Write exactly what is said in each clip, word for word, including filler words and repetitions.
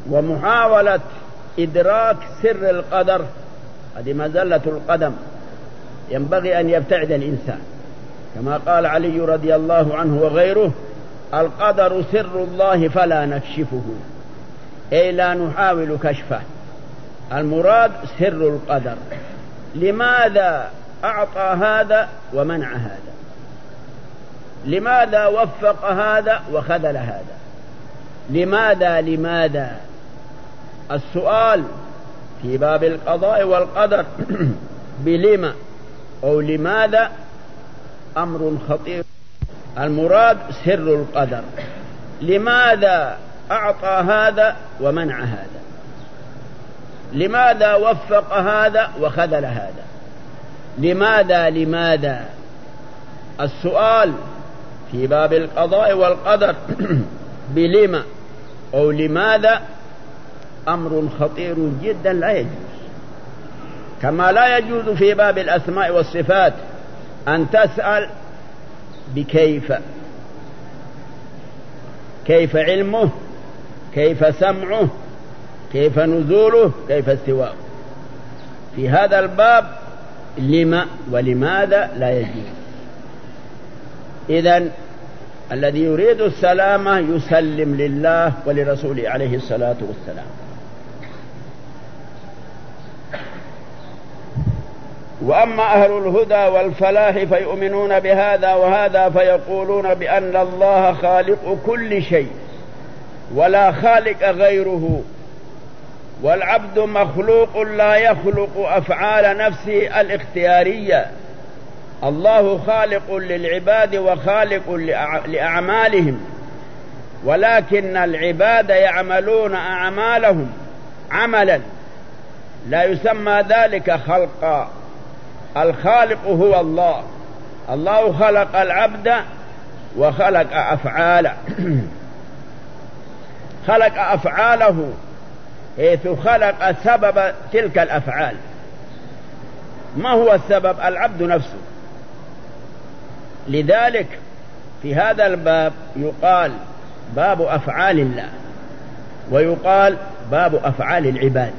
ومحاولة إدراك سر القدر هذه مزلة القدم، ينبغي أن يبتعد الإنسان، كما قال علي رضي الله عنه وغيره: القدر سر الله فلا نكشفه، أي لا نحاول كشفه. المراد سر القدر، لماذا أعطى هذا ومنع هذا، لماذا وفق هذا وخذل هذا، لماذا لماذا السؤال في باب القضاء والقدر بلما أو لماذا أمر خطير. المراد سر القدر، لماذا أعطى هذا ومنع هذا، لماذا وفق هذا وخذل هذا، لماذا لماذا السؤال في باب القضاء والقدر بلما أو لماذا أمر خطير جدا لا يجوز، كما لا يجوز في باب الأسماء والصفات أن تسأل بكيف، كيف علمه، كيف سمعه، كيف نزوله، كيف استواءه. في هذا الباب لما ولماذا لا يجوز. إذن الذي يريد السلامة يسلم لله ولرسوله عليه الصلاة والسلام. وأما أهل الهدى والفلاح فيؤمنون بهذا وهذا، فيقولون بأن الله خالق كل شيء ولا خالق غيره، والعبد مخلوق لا يخلق أفعال نفسه الاختيارية. الله خالق للعباد وخالق لأعمالهم، ولكن العباد يعملون أعمالهم عملا لا يسمى ذلك خلقا. الخالق هو الله، الله خلق العبد وخلق أفعاله خلق أفعاله حيث خلق سبب تلك الأفعال. ما هو السبب؟ العبد نفسه. لذلك في هذا الباب يقال باب أفعال الله، ويقال باب أفعال العباد.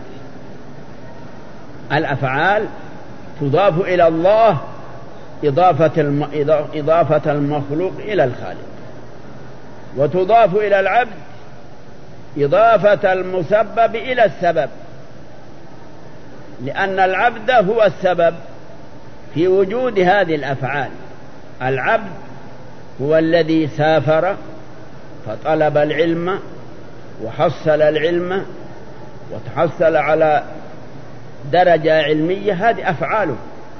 الأفعال تضاف إلى الله إضافة, الم... إضافة المخلوق إلى الخالق، وتضاف إلى العبد إضافة المسبب إلى السبب، لأن العبد هو السبب في وجود هذه الأفعال. العبد هو الذي سافر فطلب العلم وحصل العلم وتحصل على درجة علمية، هذه أفعاله.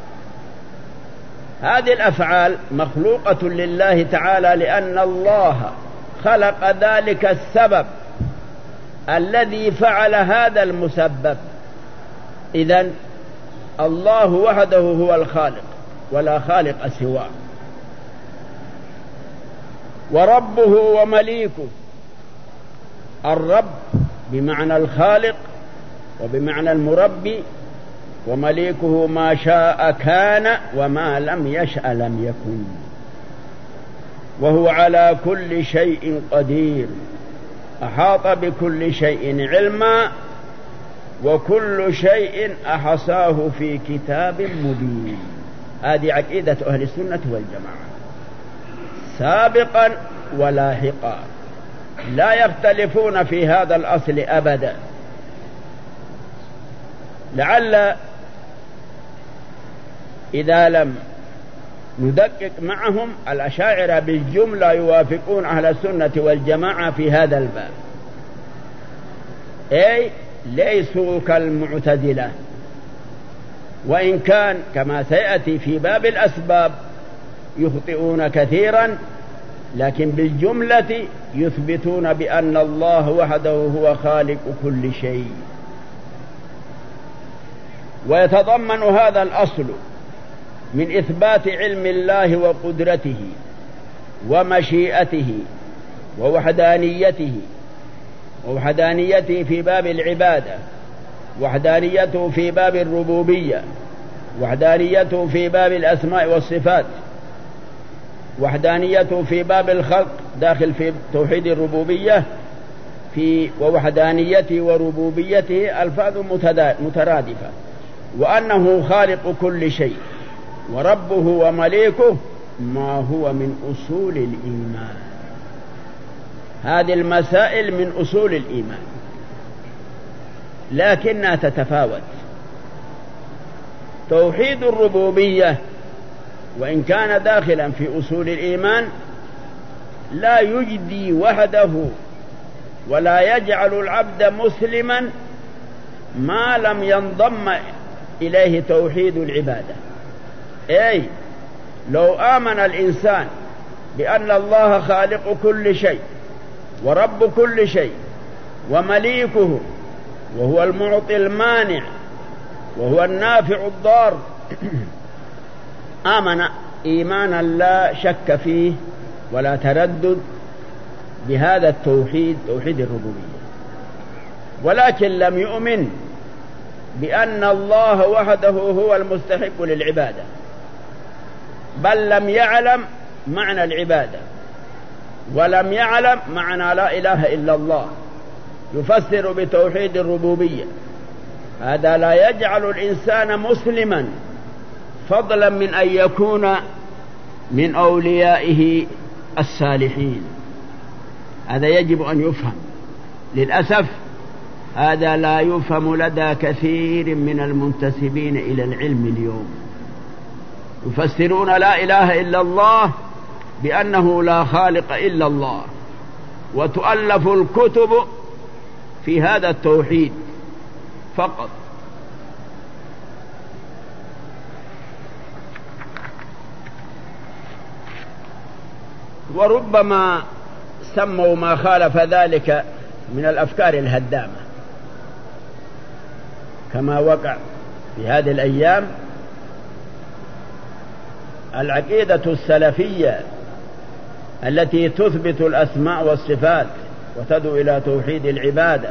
هذه الأفعال مخلوقة لله تعالى، لأن الله خلق ذلك السبب الذي فعل هذا المسبب. إذن الله وحده هو الخالق ولا خالق سواه. وربه ومليكه، الرب بمعنى الخالق وبمعنى المربي، ومليكه ما شاء كان وما لم يشأ لم يكن، وهو على كل شيء قدير، أحاط بكل شيء علما، وكل شيء أحصاه في كتاب مبين. هذه عقيدة أهل السنة والجماعة، سابقا ولاحقا، لا يختلفون في هذا الأصل أبدا. لعل إذا لم ندقق معهم الأشاعرة بالجملة يوافقون أهل السنة والجماعة في هذا الباب، أي ليسوا كالمعتزلة، وإن كان كما سيأتي في باب الأسباب يخطئون كثيرا، لكن بالجملة يثبتون بأن الله وحده هو خالق كل شيء. ويتضمن هذا الأصل من إثبات علم الله وقدرته ومشيئته ووحدانيته، ووحدانيته في باب العبادة، وحدانيته في باب الربوبية، وحدانيته في باب الأسماء والصفات، وحدانيته في باب الخلق داخل في توحيد الربوبية، في ووحدانيته وربوبيته ألفاظ مترادفة، وأنه خالق كل شيء وربه ومليكه ما هو من أصول الإيمان. هذه المسائل من أصول الإيمان، لكنها تتفاوت. توحيد الربوبية وإن كان داخلا في أصول الإيمان لا يجدي وحده ولا يجعل العبد مسلما ما لم ينضم إليه توحيد العبادة. أي لو آمن الإنسان بأن الله خالق كل شيء ورب كل شيء ومليكه وهو المعطي المانع وهو النافع الضار، آمن إيمانا لا شك فيه ولا تردد بهذا التوحيد، توحيد الربوبية، ولكن لم يؤمن بأن الله وحده هو المستحق للعبادة، بل لم يعلم معنى العبادة ولم يعلم معنى لا إله إلا الله، يفسر بتوحيد الربوبية. هذا لا يجعل الإنسان مسلما، فضلا من أن يكون من أوليائه الصالحين. هذا يجب أن يفهم. للأسف هذا لا يفهم لدى كثير من المنتسبين إلى العلم اليوم. يفسرون لا إله إلا الله بأنه لا خالق إلا الله، وتؤلف الكتب في هذا التوحيد فقط. وربما سموا ما خالف ذلك من الأفكار الهدامة، كما وقع في هذه الأيام العقيدة السلفية التي تثبت الأسماء والصفات وتدعو إلى توحيد العبادة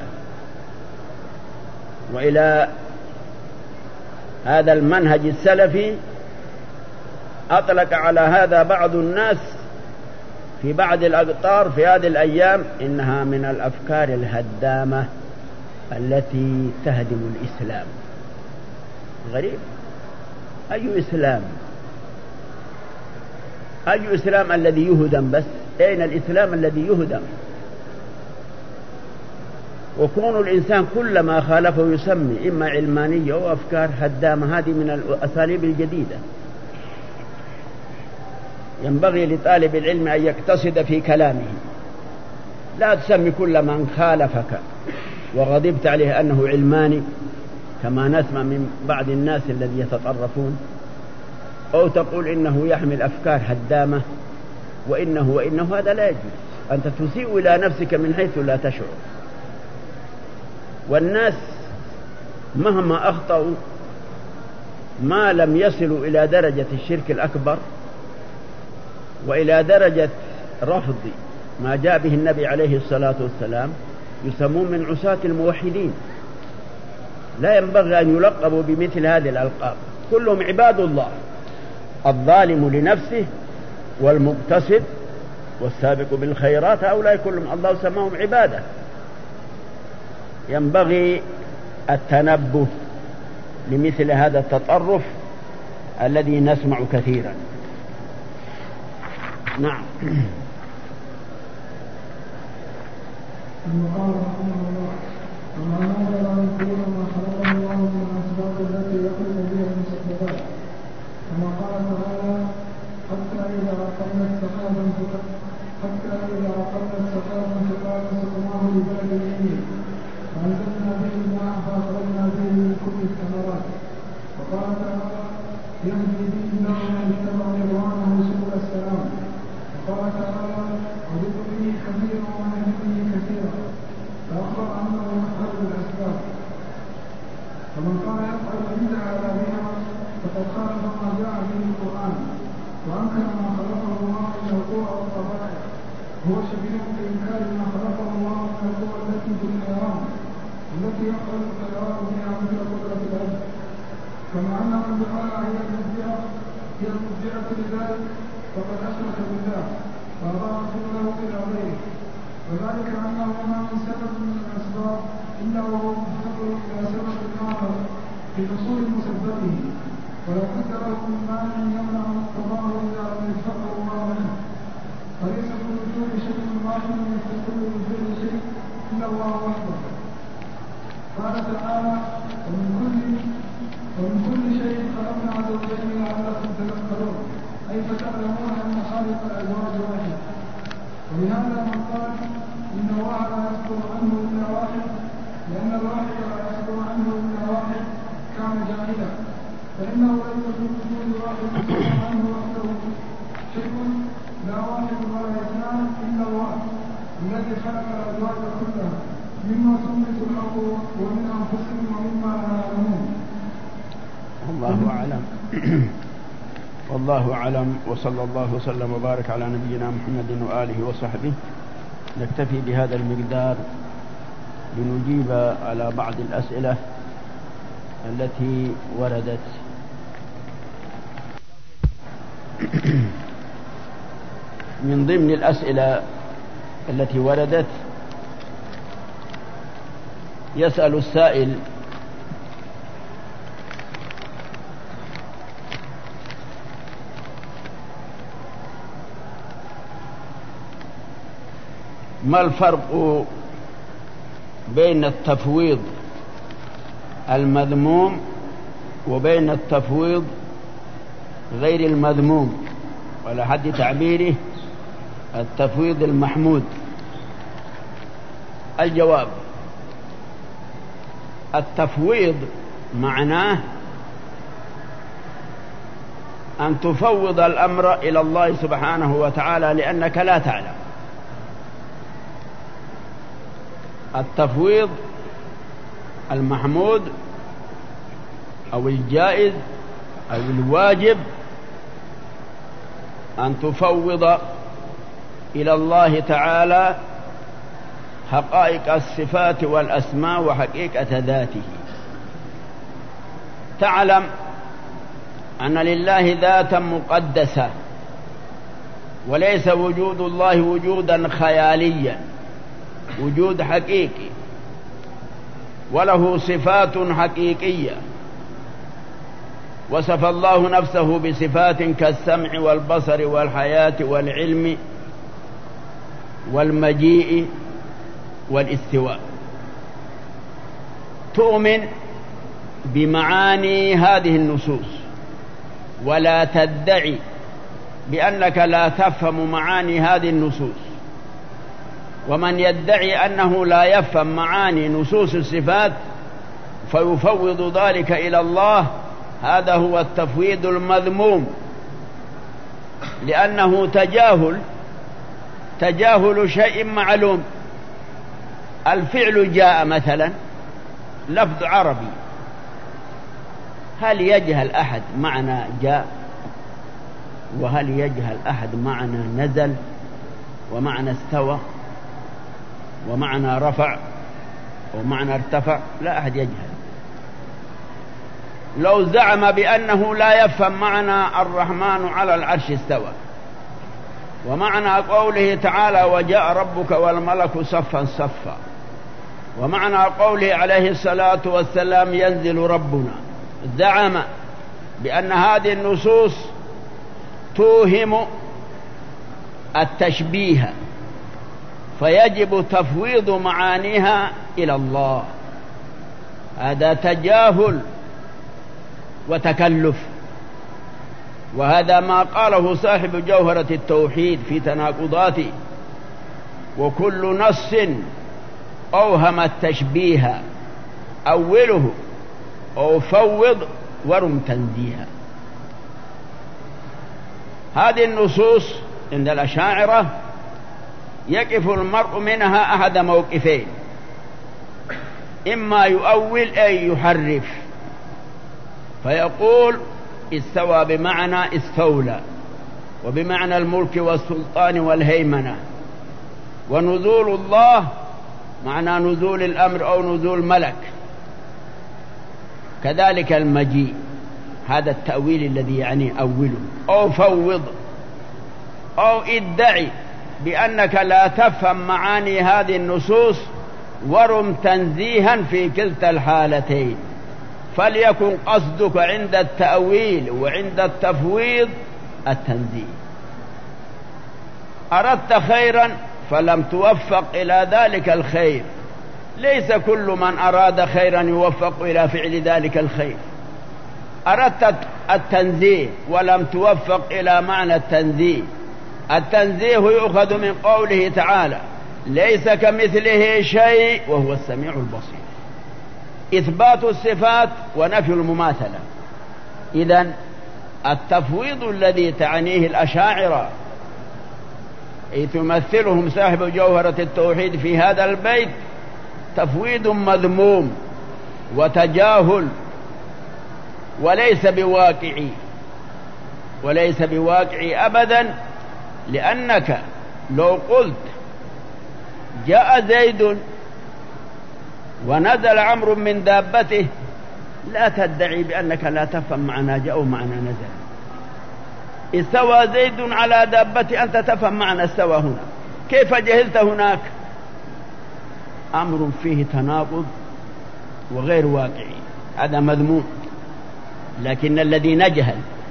وإلى هذا المنهج السلفي. أطلق على هذا بعض الناس في بعض الأقطار في هذه الأيام إنها من الأفكار الهدامة التي تهدم الإسلام. غريب، أي إسلام؟ أي إسلام الذي يهدم؟ بس أين الإسلام الذي يهدم؟ وكون الإنسان كلما خالفه يسمي إما علمانية أو أفكار هدامة، هذه من الأساليب الجديدة. ينبغي لطالب العلم أن يقتصد في كلامه، لا تسمي كل من خالفك وغضبت عليه أنه علماني كما نسمع من بعض الناس الذين يتطرفون، أو تقول إنه يحمل أفكار هدامة وإنه وإنه. هذا لا يجوز. أنت تسيء إلى نفسك من حيث لا تشعر. والناس مهما أخطأوا ما لم يصلوا إلى درجة الشرك الأكبر وإلى درجة رفض ما جاء به النبي عليه الصلاة والسلام يسمون من عصاة الموحدين. لا ينبغي أن يلقبوا بمثل هذه الألقاب. كلهم عباد الله، الظالم لنفسه والمقتصد والسابق بالخيرات، هؤلاء كلهم الله سماهم عبادة. ينبغي التنبه لمثل هذا التطرف الذي نسمع كثيرا. نعم. قال رحمه الله: وما هذا لا يكون ما خلقه الله من الأسباب التي يخلق بها المسببات، كما قال تعالى: حتى إذا عقلنا السحابا حتى إذا عقلنا السحابا فقال سقناه لبلد ميت فأنزلنا به الماء فأخرجنا به من كل الثمرات. وقال تعالى: يهدي به الله من اتبع رضوانه سبل السلام. وقال تعالى: وذكر به كثيرا ونهي به كثيرا، فأخبر أنه يفعل بالأسباب. فمن كان يفعل عند عذابها فقد خالف ما جاء به القرآن، وأنكر ما خلقه الله من القوى والطبائع. هو شبيه بإنكار ما خلقه الله من القوى التي في الحيوان التي يفعل الحيوان بها مثل قدرة العبد، كما أن من دعا هي المرجئة هي المرجئة لذلك فقد أشرك بالله وأضاع سبله إلى غيره. وذلك أنه ما من سبب من الأسباب إلا وهو مفتقر إلى سبب آخر في حصول مسببه، ولا بد له من مانع يمنع مقتضاه إذا لم يتفقر منه، فليس في وجود شيء واحد يستقل بوجود شيء إلا الله وحده. قال تعالى: ومن كل ومن كل شيء خلقنا زوجين لعلكم تذكرون، أي فتعلمون أن خالق الأزواج واحد. ولهذا من قال إن الله لا يصدر عنه إلا واحد، لأن الواحد لا يصدر عنه إلا واحد، كان جاهلا، فإنه ليس في وجود واحد يصدر عنه وحده شيء، لا واحد ولا اثنان إلا الواحد الذي خلق الأزواج كلها مما تنبت الأرض ومن أنفسهم ومما لا يعلمون. والله أعلم. والله أعلم، وصلى الله وسلم وبارك على نبينا محمد وآله وصحبه. نكتفي بهذا المقدار لنجيب على بعض الأسئلة التي وردت. من ضمن الأسئلة التي وردت يسأل السائل: ما الفرق بين التفويض المذموم وبين التفويض غير المذموم، وعلى حد تعبيره التفويض المحمود؟ الجواب: التفويض معناه أن تفوض الأمر إلى الله سبحانه وتعالى لأنك لا تعلم. التفويض المحمود أو الجائز أو الواجب أن تفوض إلى الله تعالى حقائق الصفات والأسماء وحقيقة ذاته. تعلم أن لله ذاتا مقدسة، وليس وجود الله وجودا خياليا، وجود حقيقي، وله صفات حقيقية، وصف الله نفسه بصفات كالسمع والبصر والحياة والعلم والمجيء والاستواء. تؤمن بمعاني هذه النصوص ولا تدعي بأنك لا تفهم معاني هذه النصوص. ومن يدعي أنه لا يفهم معاني نصوص الصفات فيفوض ذلك إلى الله، هذا هو التفويض المذموم، لأنه تجاهل تجاهل شيء معلوم. الفعل جاء مثلا لفظ عربي، هل يجهل أحد معنى جاء؟ وهل يجهل أحد معنى نزل ومعنى استوى ومعنى رفع ومعنى ارتفع؟ لا أحد يجهل. لو زعم بأنه لا يفهم معنى الرحمن على العرش استوى، ومعنى قوله تعالى وجاء ربك والملك صفا صفا، ومعنى قوله عليه الصلاة والسلام ينزل ربنا، زعم بأن هذه النصوص توهم التشبيه، فيجب تفويض معانيها إلى الله. هذا تجاهل وتكلف، وهذا ما قاله صاحب جوهرة التوحيد في تناقضاته: وكل نص أوهم التشبيه أوله أو فوض ورم تنزيها. هذه النصوص عند الأشاعرة يقف المرء منها أحد موقفين: إما يؤول أي يحرف، فيقول استوى بمعنى استولى، وبمعنى الملك والسلطان والهيمنة، ونزول الله معنى نزول الأمر أو نزول ملك، كذلك المجيء. هذا التأويل الذي يعني أوله، أو فوض، أو ادعي بأنك لا تفهم معاني هذه النصوص ورم تنزيها في كلتا الحالتين، فليكن قصدك عند التأويل وعند التفويض التنزيه. أردت خيرا فلم توفق إلى ذلك الخير، ليس كل من أراد خيرا يوفق إلى فعل ذلك الخير. أردت التنزيه ولم توفق إلى معنى التنزيه. التنزيه يؤخذ من قوله تعالى: ليس كمثله شيء وهو السميع البصير، إثبات الصفات ونفي المماثلة. إذن التفويض الذي تعنيه الأشاعرة إذ تمثلهم صاحب جوهرة التوحيد في هذا البيت تفويض مذموم وتجاهل وليس بواقعي، وليس بواقعي أبدا، لأنك لو قلت جاء زيد ونزل عمرو من دابته لا تدعي بأنك لا تفهم معنى جاء ومعنى نزل. استوى زيد على دابته أنت تفهم معنى استوى هنا، كيف جهلت هناك؟ أمر فيه تناقض وغير واقعي، هذا مذموم. لكن الذي نجهل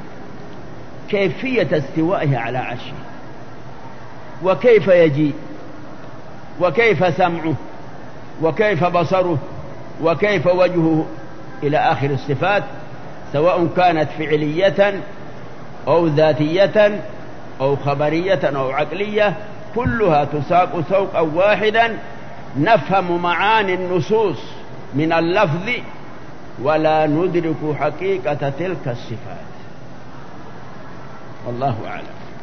كيفية استوائه على عرشه، وكيف يجيء، وكيف سمعه، وكيف بصره، وكيف وجهه إلى آخر الصفات، سواء كانت فعلية أو ذاتية أو خبرية أو عقلية، كلها تساق سوقا واحدا، نفهم معاني النصوص من اللفظ ولا ندرك حقيقة تلك الصفات. والله أعلم.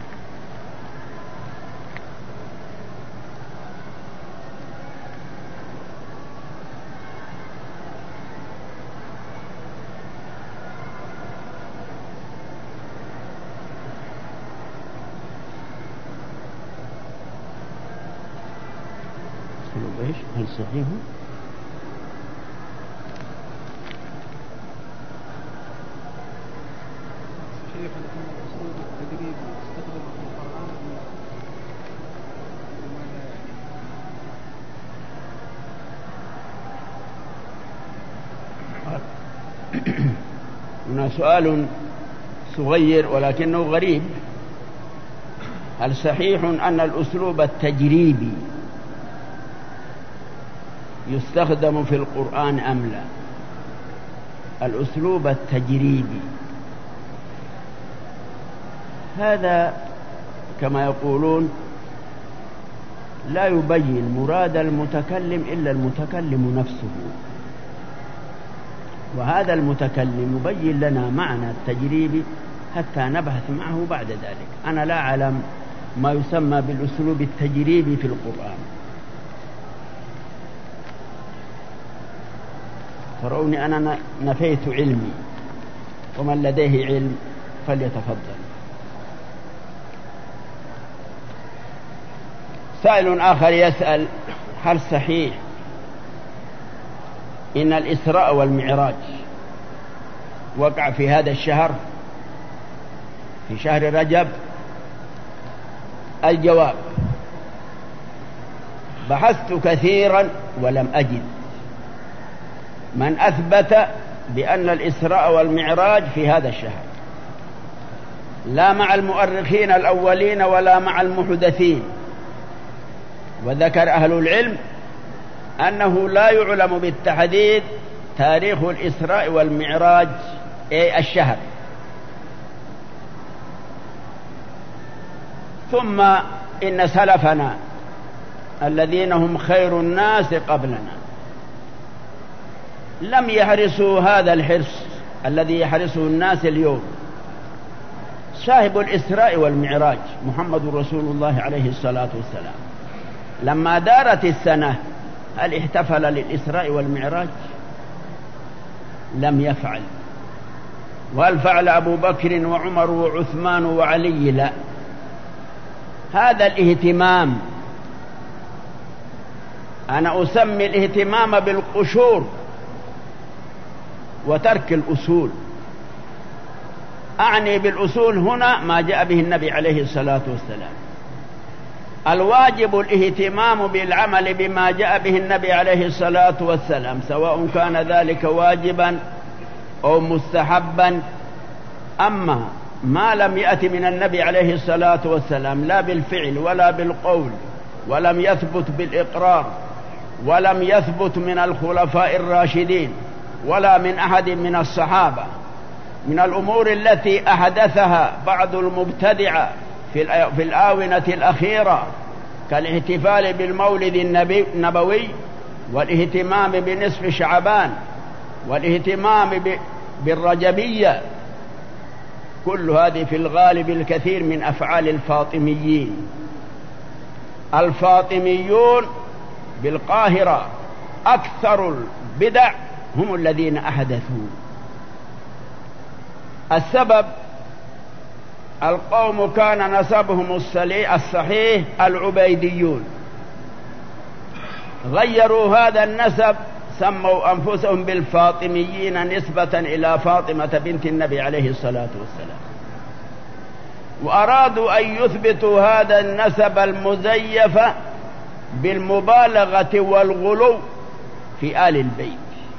هل صحيح؟ هنا سؤال صغير ولكنه غريب: هل صحيح أن الأسلوب التجريبي يستخدم في القرآن أم لا؟ الأسلوب التجريبي هذا كما يقولون لا يبين مراد المتكلم إلا المتكلم نفسه، وهذا المتكلم يبين لنا معنى التجريبي حتى نبحث معه بعد ذلك. أنا لا أعلم ما يسمى بالأسلوب التجريبي في القرآن. تروني أنا نفيت علمي، ومن لديه علم فليتفضل. سائل آخر يسأل: هل صحيح إن الإسراء والمعراج وقع في هذا الشهر، في شهر رجب؟ الجواب: بحثت كثيرا ولم أجد من أثبت بأن الإسراء والمعراج في هذا الشهر، لا مع المؤرخين الأولين ولا مع المحدثين. وذكر أهل العلم أنه لا يعلم بالتحديد تاريخ الإسراء والمعراج أي الشهر. ثم إن سلفنا الذين هم خير الناس قبلنا لم يحرسوا هذا الحرص الذي يحرسه الناس اليوم. صاحب الإسراء والمعراج محمد رسول الله عليه الصلاة والسلام لما دارت السنة هل احتفل للإسراء والمعراج؟ لم يفعل. وهل فعل أبو بكر وعمر وعثمان وعلي؟ لا. هذا الاهتمام أنا أسمي الاهتمام بالقشور وترك الأصول. أعني بالأصول هنا ما جاء به النبي عليه الصلاة والسلام. الواجب الاهتمام بالعمل بما جاء به النبي عليه الصلاة والسلام، سواء كان ذلك واجبا أو مستحبا. أما ما لم يأتي من النبي عليه الصلاة والسلام لا بالفعل ولا بالقول، ولم يثبت بالإقرار، ولم يثبت من الخلفاء الراشدين ولا من أحد من الصحابة، من الأمور التي أحدثها بعض المبتدعة في الآونة الأخيرة كالاحتفال بالمولد النبوي والاهتمام بنصف شعبان والاهتمام بالرجبية، كل هذه في الغالب الكثير من أفعال الفاطميين. الفاطميون بالقاهرة أكثر البدع هم الذين أحدثوا. السبب القوم كان نسبهم الصحيح العبيديون، غيروا هذا النسب، سموا أنفسهم بالفاطميين نسبة إلى فاطمة بنت النبي عليه الصلاة والسلام، وأرادوا أن يثبتوا هذا النسب المزيف بالمبالغة والغلو في آل البيت،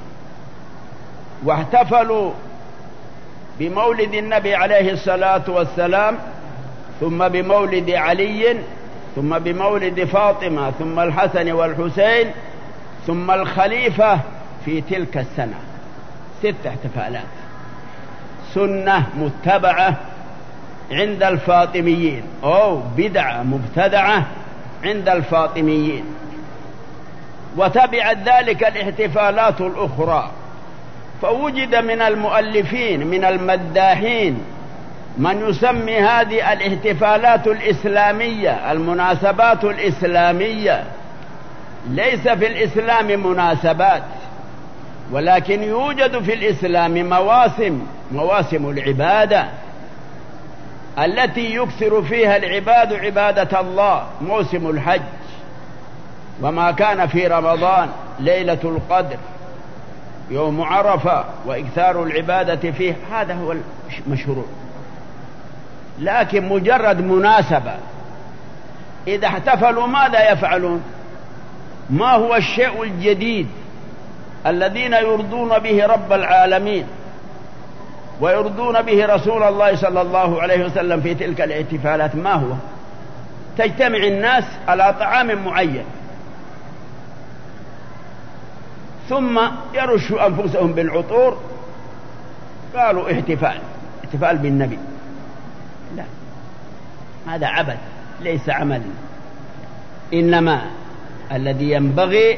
واحتفلوا بمولد النبي عليه الصلاة والسلام، ثم بمولد علي، ثم بمولد فاطمة، ثم الحسن والحسين، ثم الخليفة في تلك السنة. ست احتفالات، سنة متبعة عند الفاطميين أو بدعة مبتدعة عند الفاطميين. وتبعت ذلك الاحتفالات الأخرى، فوجد من المؤلفين من المداحين من يسمي هذه الاحتفالات الإسلامية المناسبات الإسلامية. ليس في الإسلام مناسبات، ولكن يوجد في الإسلام مواسم، مواسم العبادة التي يكثر فيها العباد عبادة الله، موسم الحج، وما كان في رمضان ليلة القدر، يوم عرفة، وإكثار العبادة فيه، هذا هو المشروع. لكن مجرد مناسبة، إذا احتفلوا ماذا يفعلون؟ ما هو الشيء الجديد الذين يرضون به رب العالمين ويرضون به رسول الله صلى الله عليه وسلم في تلك الاحتفالات؟ ما هو؟ تجتمع الناس على طعام معين، ثم يرشوا أنفسهم بالعطور، قالوا احتفال احتفال بالنبي. لا، هذا عبث ليس عمل. إنما الذي ينبغي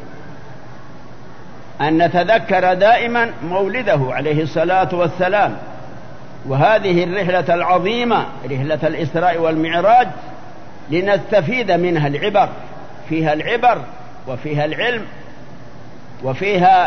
أن نتذكر دائما مولده عليه الصلاة والسلام، وهذه الرحلة العظيمة، رحلة الإسراء والمعراج، لنستفيد منها العبر، فيها العبر وفيها العلم، وفيها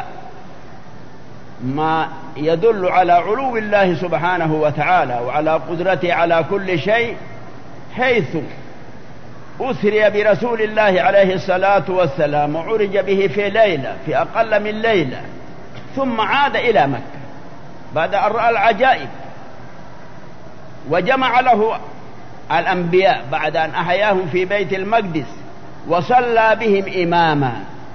ما يدل على علو الله سبحانه وتعالى وعلى قدرته على كل شيء، حيث أسري برسول الله عليه الصلاة والسلام وعرج به في ليلة، في أقل من ليلة، ثم عاد إلى مكة بعد أن رأى العجائب، وجمع له الأنبياء بعد أن أحياهم في بيت المقدس، وصلى بهم إماما،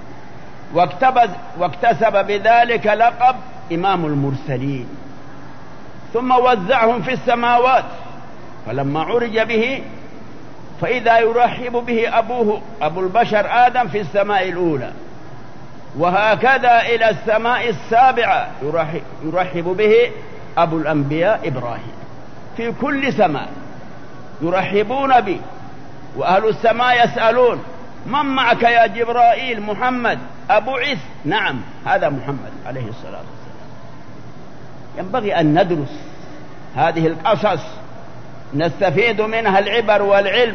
واكتسب بذلك لقب إمام المرسلين، ثم وزعهم في السماوات. فلما عرج به فإذا يرحب به أبوه أبو البشر آدم في السماء الأولى، وهكذا إلى السماء السابعة يرحب به أبو الأنبياء إبراهيم. في كل سماء يرحبون به، وأهل السماء يسألون: من معك يا جبرائيل؟ محمد. أبعث؟ نعم، هذا محمد عليه الصلاة والسلام. ينبغي أن ندرس هذه القصص نستفيد منها العبر والعلم.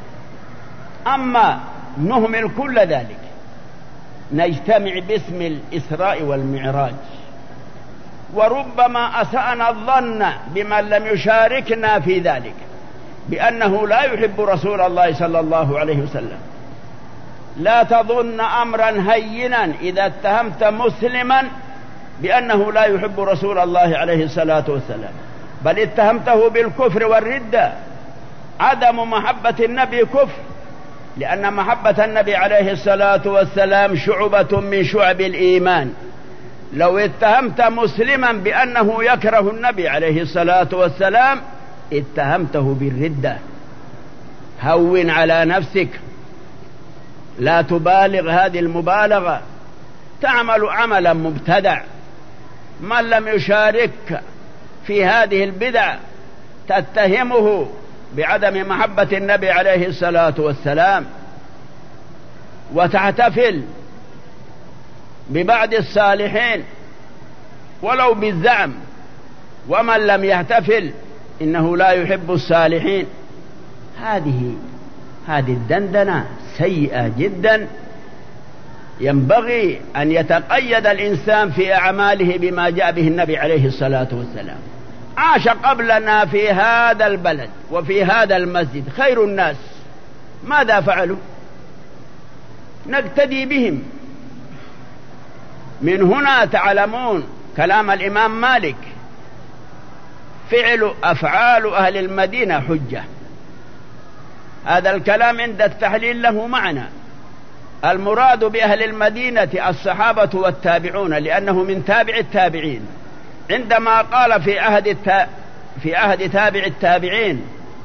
أما نهمل كل ذلك، نجتمع باسم الإسراء والمعراج، وربما أسأنا الظن بمن لم يشاركنا في ذلك بأنه لا يحب رسول الله صلى الله عليه وسلم. لا تظن أمرا هينا إذا اتهمت مسلما بأنه لا يحب رسول الله عليه الصلاة والسلام، بل اتهمته بالكفر والردة. عدم محبة النبي كفر، لأن محبة النبي عليه الصلاة والسلام شعبة من شعب الإيمان. لو اتهمت مسلما بأنه يكره النبي عليه الصلاة والسلام اتهمته بالردة. هون على نفسك، لا تبالغ هذه المبالغة، تعمل عملا مبتدع. من لم يشارك في هذه البدع تتهمه بعدم محبة النبي عليه الصلاة والسلام، وتحتفل ببعض الصالحين ولو بالزعم، ومن لم يحتفل إنه لا يحب الصالحين. هذه هذه الدندنة سيئة جدا. ينبغي أن يتقيد الإنسان في أعماله بما جاء به النبي عليه الصلاة والسلام. عاش قبلنا في هذا البلد وفي هذا المسجد خير الناس، ماذا فعلوا؟ نقتدي بهم. من هنا تعلمون كلام الإمام مالك: فعل أفعال أهل المدينة حجة. هذا الكلام عند التحليل له معنى. المراد بأهل المدينة الصحابة والتابعون، لأنه من تابع التابعين. عندما قال في عهد التا... في عهد تابع التابعين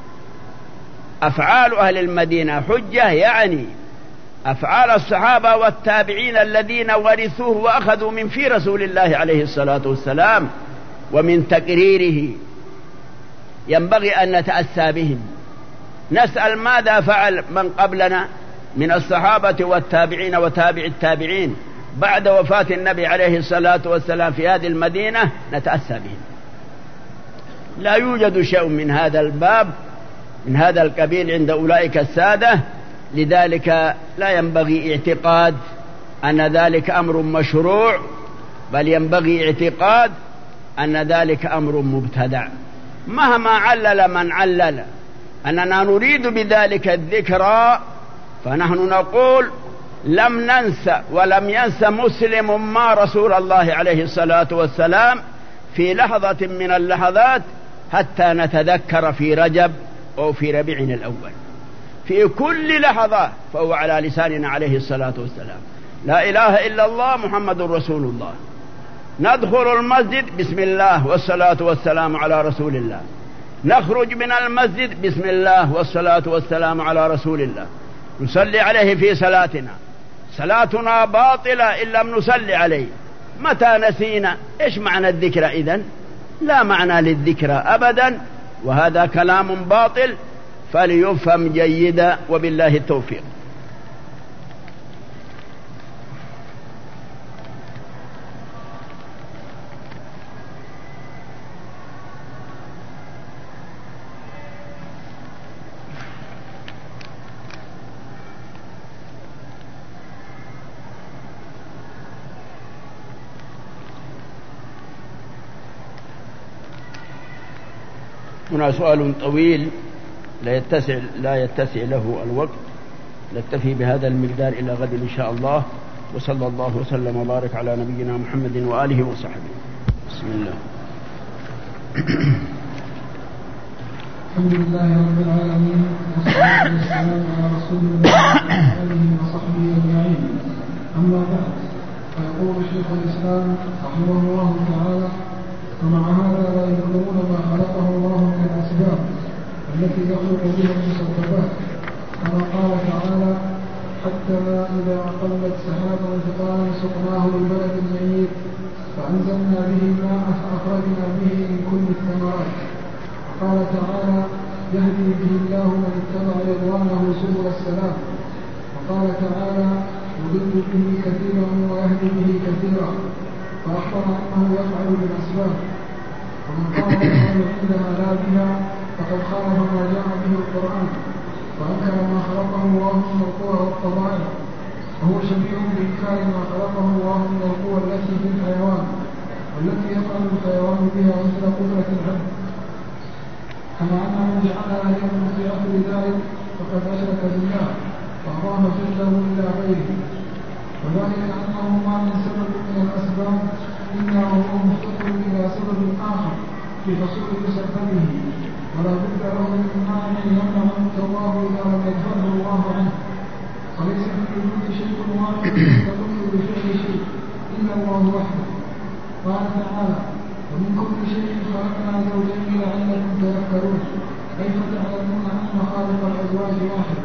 أفعال أهل المدينة حجة، يعني أفعال الصحابة والتابعين الذين ورثوه وأخذوا من في رسول الله عليه الصلاة والسلام ومن تقريره، ينبغي أن نتأسى بهم. نسأل ماذا فعل من قبلنا من الصحابة والتابعين وتابع التابعين بعد وفاة النبي عليه الصلاة والسلام في هذه المدينة، نتأسى بهم. لا يوجد شيء من هذا الباب من هذا القبيل عند أولئك السادة. لذلك لا ينبغي اعتقاد أن ذلك أمر مشروع، بل ينبغي اعتقاد أن ذلك أمر مبتدع. مهما علل من علل أننا نريد بذلك الذكرى، فنحن نقول لم ننسى ولم ينسى مسلم ما رسول الله عليه الصلاة والسلام في لحظة من اللحظات حتى نتذكر في رجب أو في ربيع الأول. في كل لحظة فهو على لساننا عليه الصلاة والسلام: لا إله إلا الله محمد رسول الله. ندخل المسجد بسم الله والصلاة والسلام على رسول الله. نخرج من المسجد بسم الله والصلاة والسلام على رسول الله. نصلي عليه في صلاتنا، صلاتنا باطلة إن لم نصلي عليه. متى نسينا؟ إيش معنى الذكرى إذن؟ لا معنى للذكرى أبدا، وهذا كلام باطل فليفهم جيدا، وبالله التوفيق. هنا سؤال طويل لا يتسع, لا يتسع له الوقت. نكتفي بهذا المقدار إلى غد إن شاء الله. وصلى الله وسلم وبارك على نبينا محمد وآله وصحبه. بسم الله. الحمد لله رب العالمين، والصلاة والسلام على رسول الله وعلى آله وصحبه أجمعين. أما بعد، فيقول شيخ الإسلام رحمه الله تعالى: ومع هذا لا ينكرون ما خلقه الله من الأسباب التي يخلق بها المسببات، كما قال تعالى: حتى إذا أقلت سحابا ثقالا سقناه لبلد ميت فأنزلنا به الماء فأخرجنا به من كل الثمرات. قال تعالى: يهدي به الله من اتبع رضوانه سبل السلام. وقال تعالى: يضل به كثيرا ويهدي به كثيرا، فأخبر أنه يفعل بالأسباب. ومن قال يفعل عندها لا بها فقد خالف ما جاء به القرآن، وأنكر ما خلقه الله من القوى والطبائع، وهو شبيه بإنكار ما خلقه الله من القوى التي في الحيوان والتي يفعل الحيوان بها مثل قدرة العبد. كما أن من جعلها هي المطيعة لذلك فقد أشرك بالله وأضاف جله إلى غيره. وذلك أنه ما من سبب من الأسباب إلا وهو مفتقر إلى سبب آخر في حصول مسببه، ولا بد له من مانع يمنع منك الله إذا لم يدفعه الله عنه. تكون بفعل شيء إلا الله وحده. قال تعالى: ومن كل شيء خلقنا زوجين لعلكم تذكرون كيف تعلمون أن خالق الأزواج واحد.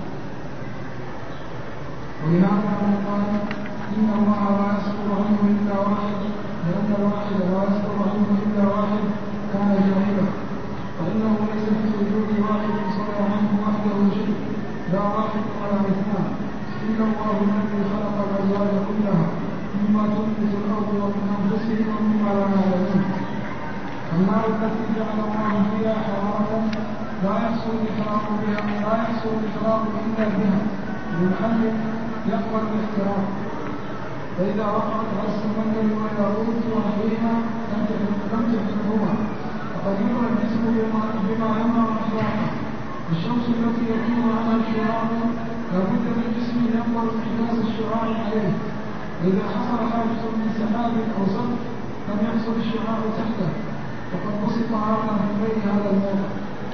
ولهذا قال: إن الله لا يسقط عنه إلا واحد، لأن الواحد لا يسقط عنه إلا واحد كان جاهلا، فإنه ليس في وجود واحد صدر عنه وحده شيء، لا واحد ولا اثنان، إلا الله الذي خلق الأزواج كلها مما تنبت الأرض ومن أنفسهم ومما لا يعلمون. النار التي جعل الله فيها حرارة لا يحصل الإحراق بها لا يحصل الإحراق إلا بها بمحل يقبل الاحتراق، فإذا وقعت على السمندر والياقوت ونحوهما لم تحرقهما، وقد يرى الجسم بما يمنع إحراقه. الشمس التي يكون عنها الشعاع لابد من جسم يقبل انعكاس الشعاع عليه، وإذا حصل حادث من سحاب أو صرف لم يحصل الشعاع تحته، وقد بسط هذا من بين هذا الموضع.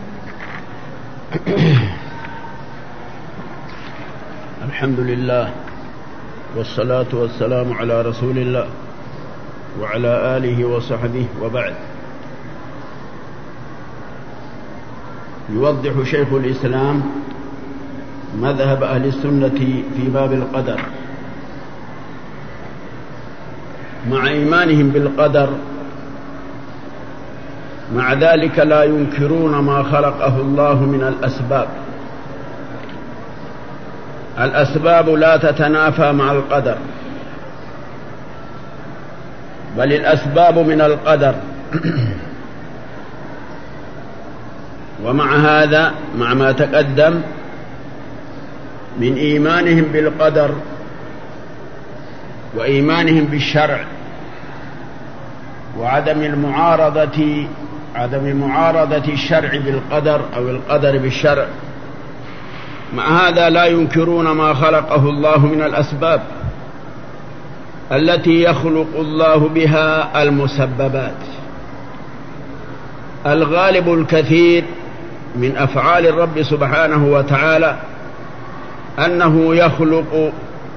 الحمد لله والصلاة والسلام على رسول الله وعلى آله وصحبه، وبعد. يوضح شيخ الإسلام مذهب أهل السنة في باب القدر، مع إيمانهم بالقدر، مع ذلك لا ينكرون ما خلقه الله من الأسباب. الأسباب لا تتنافى مع القدر، بل الأسباب من القدر. ومع هذا، مع ما تقدم من إيمانهم بالقدر وإيمانهم بالشرع وعدم المعارضة عدم معارضة الشرع بالقدر أو القدر بالشرع، مع هذا لا ينكرون ما خلقه الله من الأسباب التي يخلق الله بها المسببات. الغالب الكثير من أفعال الرب سبحانه وتعالى أنه يخلق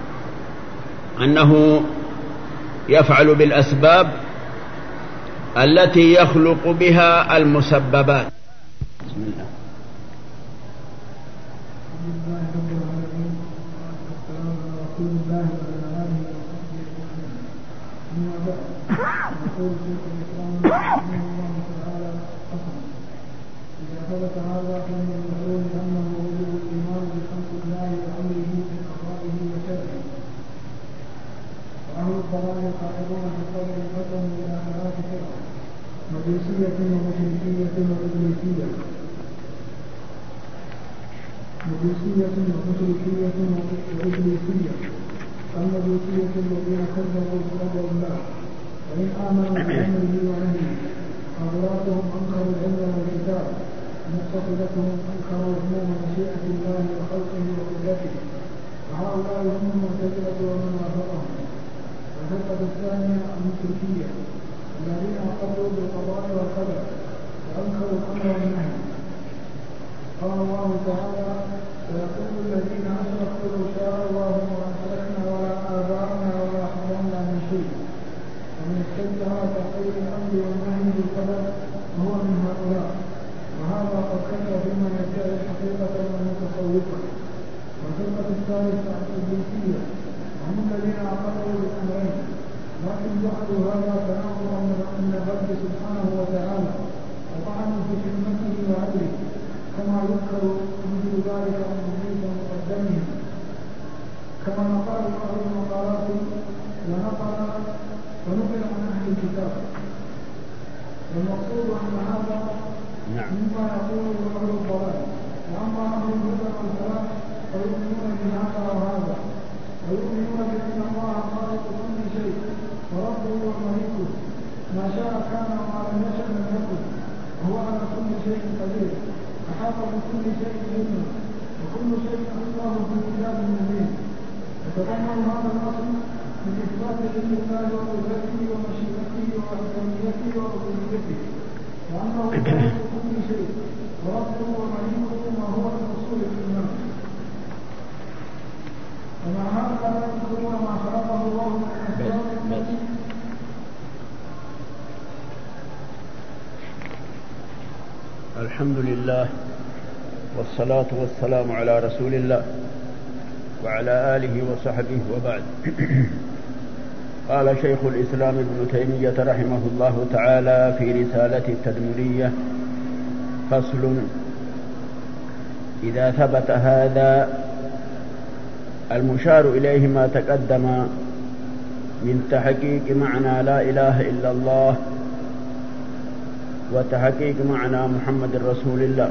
أنه يفعل بالأسباب التي يخلق بها المسببات. بسم الله. ثبت هذا فمن المعلوم انه وجوب الايمان بخلق الله وامره بقضائه وشرعه. واهل الضلال قائلون بقدر القدر الى ثلاث فرق: مجوسيه ومشركيه وابليسيه. مجوسيه ومشركيه وابليسيه. المجوسيه الذين كذبوا بقدر الله وان امنوا بامره ونهيه. أغلاطهم أنكروا العلم والكتاب، مقتصدتهم أنكروا عموم مشيئة الله وخلقه وقدرته، وهؤلاء هم المعتزلة ومن وافقهم. الفرقة الثانية المشركية الذين أقروا بالقضاء والقدر وأنكروا الأمر والنهي. قال الله تعالى: ويقول الذين أشركوا لو شاء الله ما أشركنا ولا آباؤنا ولا حرمنا من شيء. ومن اتبع تحقيق الأمر والنهي بالقدر هو من هؤلاء، وهذا قد كثر فيمن يدعي الحقيقة والمتصوفة. والفرقة الثالثة الإبليسية هم الذين أقروا بالأمرين، لكن جعلوا هذا تناقضا من الرب سبحانه وتعالى وطعنوا في كلمته وعدله، كما يذكر مثل ذلك عن ابليس ومقدمه، كما نقل بعض المقالات ونقل ونقل عن اهل الكتاب. والمقصود ان هذا مما يقوله اهل الضلال. واما اهل الهدى والفلاح فيؤمنون بهذا وهذا، ويؤمنون بان الله خالق كل شيء وربه ومليكه، ما شاء كان وما لم يشأ لم يكن، وهو على كل شيء قدير، أحاط بكل شيء علما، وكل شيء أحصاه في كتاب مبين. يتضمن هذا الأصل من إثبات علم الله وقدرته ومشيئته وحكميته وربوبيته، وأنه خالق كل شيء وربه ومليكه، ما هو من أصول الإيمان. ومع هذا لا ينكرون ما خلقه الله من الأسباب التي الحمد لله والصلاة والسلام على رسول الله وعلى آله وصحبه وبعد. قال شيخ الإسلام ابن تيمية رحمه الله تعالى في رسالة التدمرية: فصل: إذا ثبت هذا المشار إليه ما تقدم من تحقيق معنى لا إله إلا الله وتحقيق معنى محمد رسول الله،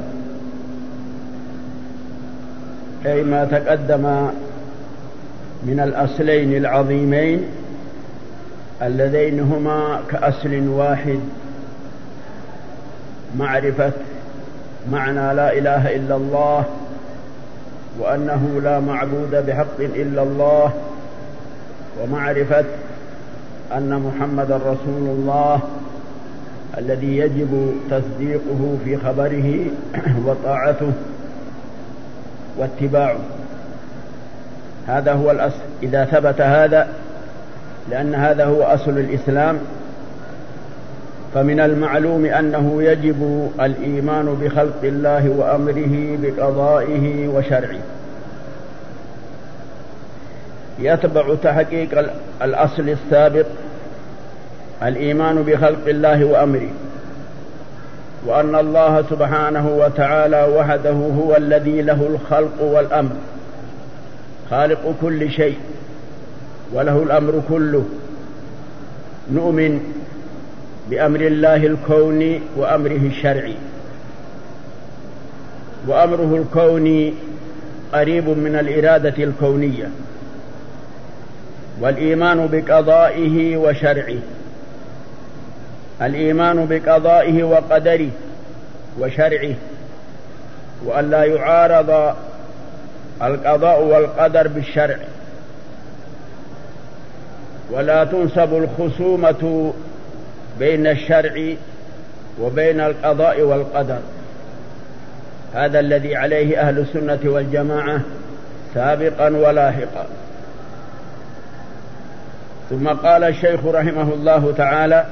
أي ما تقدم من الأصلين العظيمين اللذين هما كأصل واحد: معرفة معنى لا إله إلا الله، وأنه لا معبود بحق إلا الله، ومعرفة أن محمد رسول الله الذي يجب تصديقه في خبره وطاعته واتباعه. هذا هو الأصل. إذا ثبت هذا، لأن هذا هو أصل الإسلام، فمن المعلوم أنه يجب الإيمان بخلق الله وأمره بقضائه وشرعه. يتبع تحقيق الأصل السابق الإيمان بخلق الله وأمره، وأن الله سبحانه وتعالى وحده هو الذي له الخلق والأمر، خالق كل شيء وله الأمر كله. نؤمن بأمر الله الكوني وأمره الشرعي، وأمره الكوني قريب من الإرادة الكونية، والإيمان بقضائه وشرعه، الإيمان بقضائه وقدره وشرعه، وأن لا يعارض القضاء والقدر بالشرع، ولا تنسب الخصومة بين الشرع وبين القضاء والقدر. هذا الذي عليه أهل السنة والجماعة سابقا ولاحقا. ثم قال الشيخ رحمه الله تعالى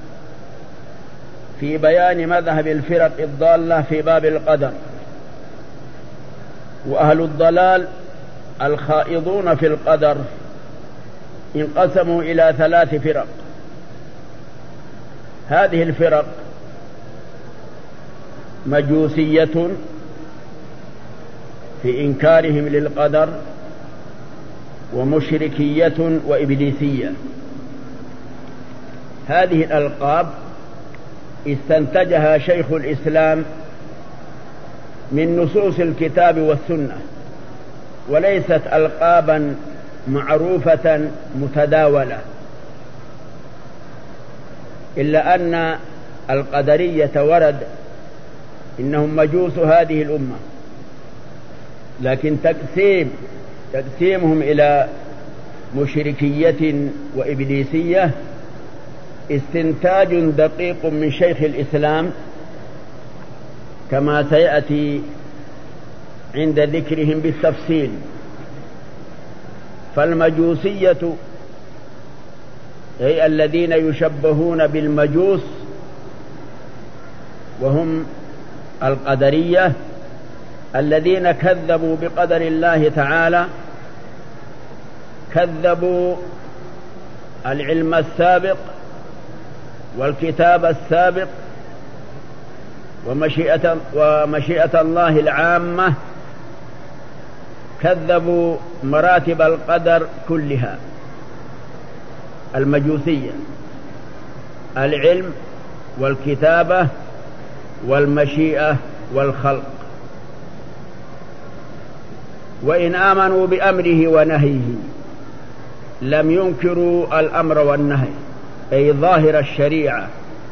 في بيان مذهب الفرق الضالة في باب القدر: وأهل الضلال الخائضون في القدر انقسموا إلى ثلاث فرق. هذه الفرق: مجوسية في إنكارهم للقدر، ومشركية، وإبليسية. هذه الألقاب استنتجها شيخ الإسلام من نصوص الكتاب والسنة، وليست ألقابا معروفة متداولة، إلا أن القدرية ورد إنهم مجوس هذه الأمة، لكن تقسيم تقسيمهم إلى مشركية وإبليسية استنتاج دقيق من شيخ الإسلام، كما سيأتي عند ذكرهم بالتفصيل. فالمجوسية هي الذين يشبهون بالمجوس، وهم القدرية الذين كذبوا بقدر الله تعالى، كذبوا العلم السابق والكتاب السابق ومشيئة, ومشيئة الله العامة، كذبوا مراتب القدر كلها. المجوسية: العلم والكتابة والمشيئة والخلق. وإن آمنوا بأمره ونهيه لم ينكروا الأمر والنهي، أي ظاهر الشريعة.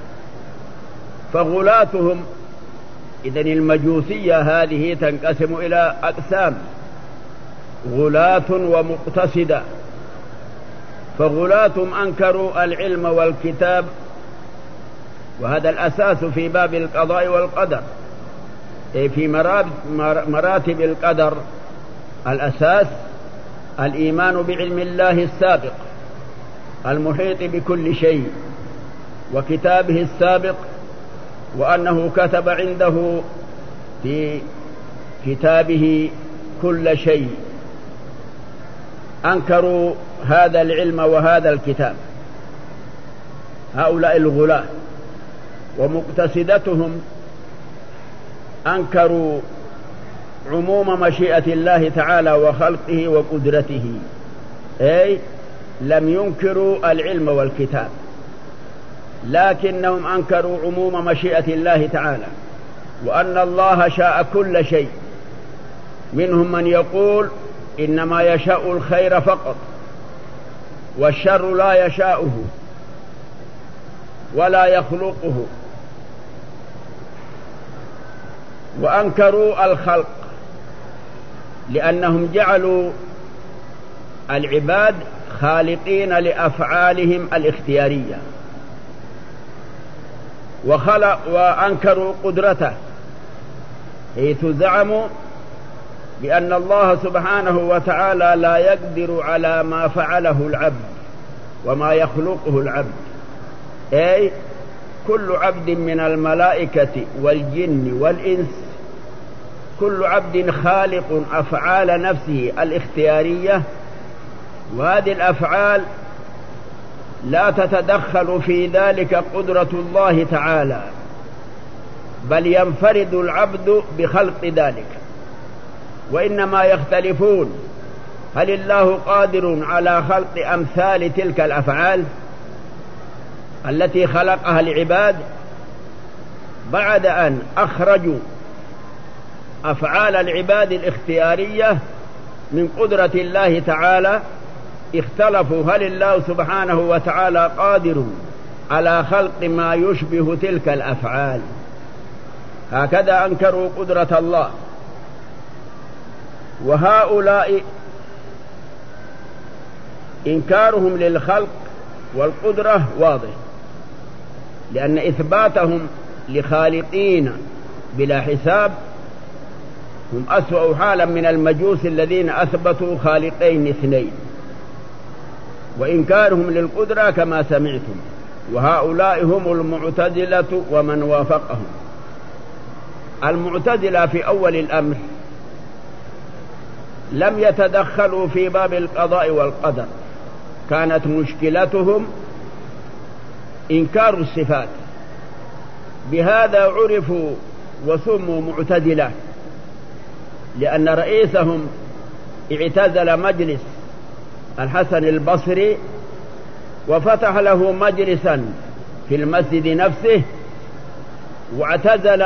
فغلاتهم إذن المجوسية هذه تنقسم إلى أقسام: غلاة ومقتصدة. فغلاتهم أنكروا العلم والكتاب، وهذا الأساس في باب القضاء والقدر، أي في مراتب القدر. الأساس الإيمان بعلم الله السابق المحيط بكل شيء وكتابه السابق، وأنه كتب عنده في كتابه كل شيء. أنكروا هذا العلم وهذا الكتاب هؤلاء الغلاة، ومقتصدتهم أنكروا عموم مشيئة الله تعالى وخلقه وقدرته، أي لم ينكروا العلم والكتاب، لكنهم أنكروا عموم مشيئة الله تعالى، وأن الله شاء كل شيء. منهم من يقول إنما يشاء الخير فقط والشر لا يشاؤه ولا يخلقه. وأنكروا الخلق لأنهم جعلوا العباد خالقين لأفعالهم الاختيارية، وخلق وأنكروا قدرته، حيث زعموا بأن الله سبحانه وتعالى لا يقدر على ما فعله العبد وما يخلقه العبد، أي كل عبد من الملائكة والجن والإنس، كل عبد خالق أفعال نفسه الاختيارية، وهذه الأفعال لا تتدخل في ذلك قدرة الله تعالى، بل ينفرد العبد بخلق ذلك. وإنما يختلفون هل الله قادر على خلق أمثال تلك الأفعال التي خلقها العباد بعد أن أخرجوا أفعال العباد الاختيارية من قدرة الله تعالى. اختلفوا هل الله سبحانه وتعالى قادر على خلق ما يشبه تلك الأفعال. هكذا أنكروا قدرة الله. وهؤلاء إنكارهم للخلق والقدرة واضح، لأن إثباتهم لخالقين بلا حساب هم أسوأ حالا من المجوس الذين أثبتوا خالقين اثنين، وإنكارهم للقدرة كما سمعتم. وهؤلاء هم المعتزلة ومن وافقهم. المعتزلة في أول الأمر لم يتدخلوا في باب القضاء والقدر، كانت مشكلتهم إنكار الصفات، بهذا عرفوا وسموا معتزلة، لأن رئيسهم اعتزل مجلس الحسن البصري وفتح له مجلسا في المسجد نفسه، واعتزل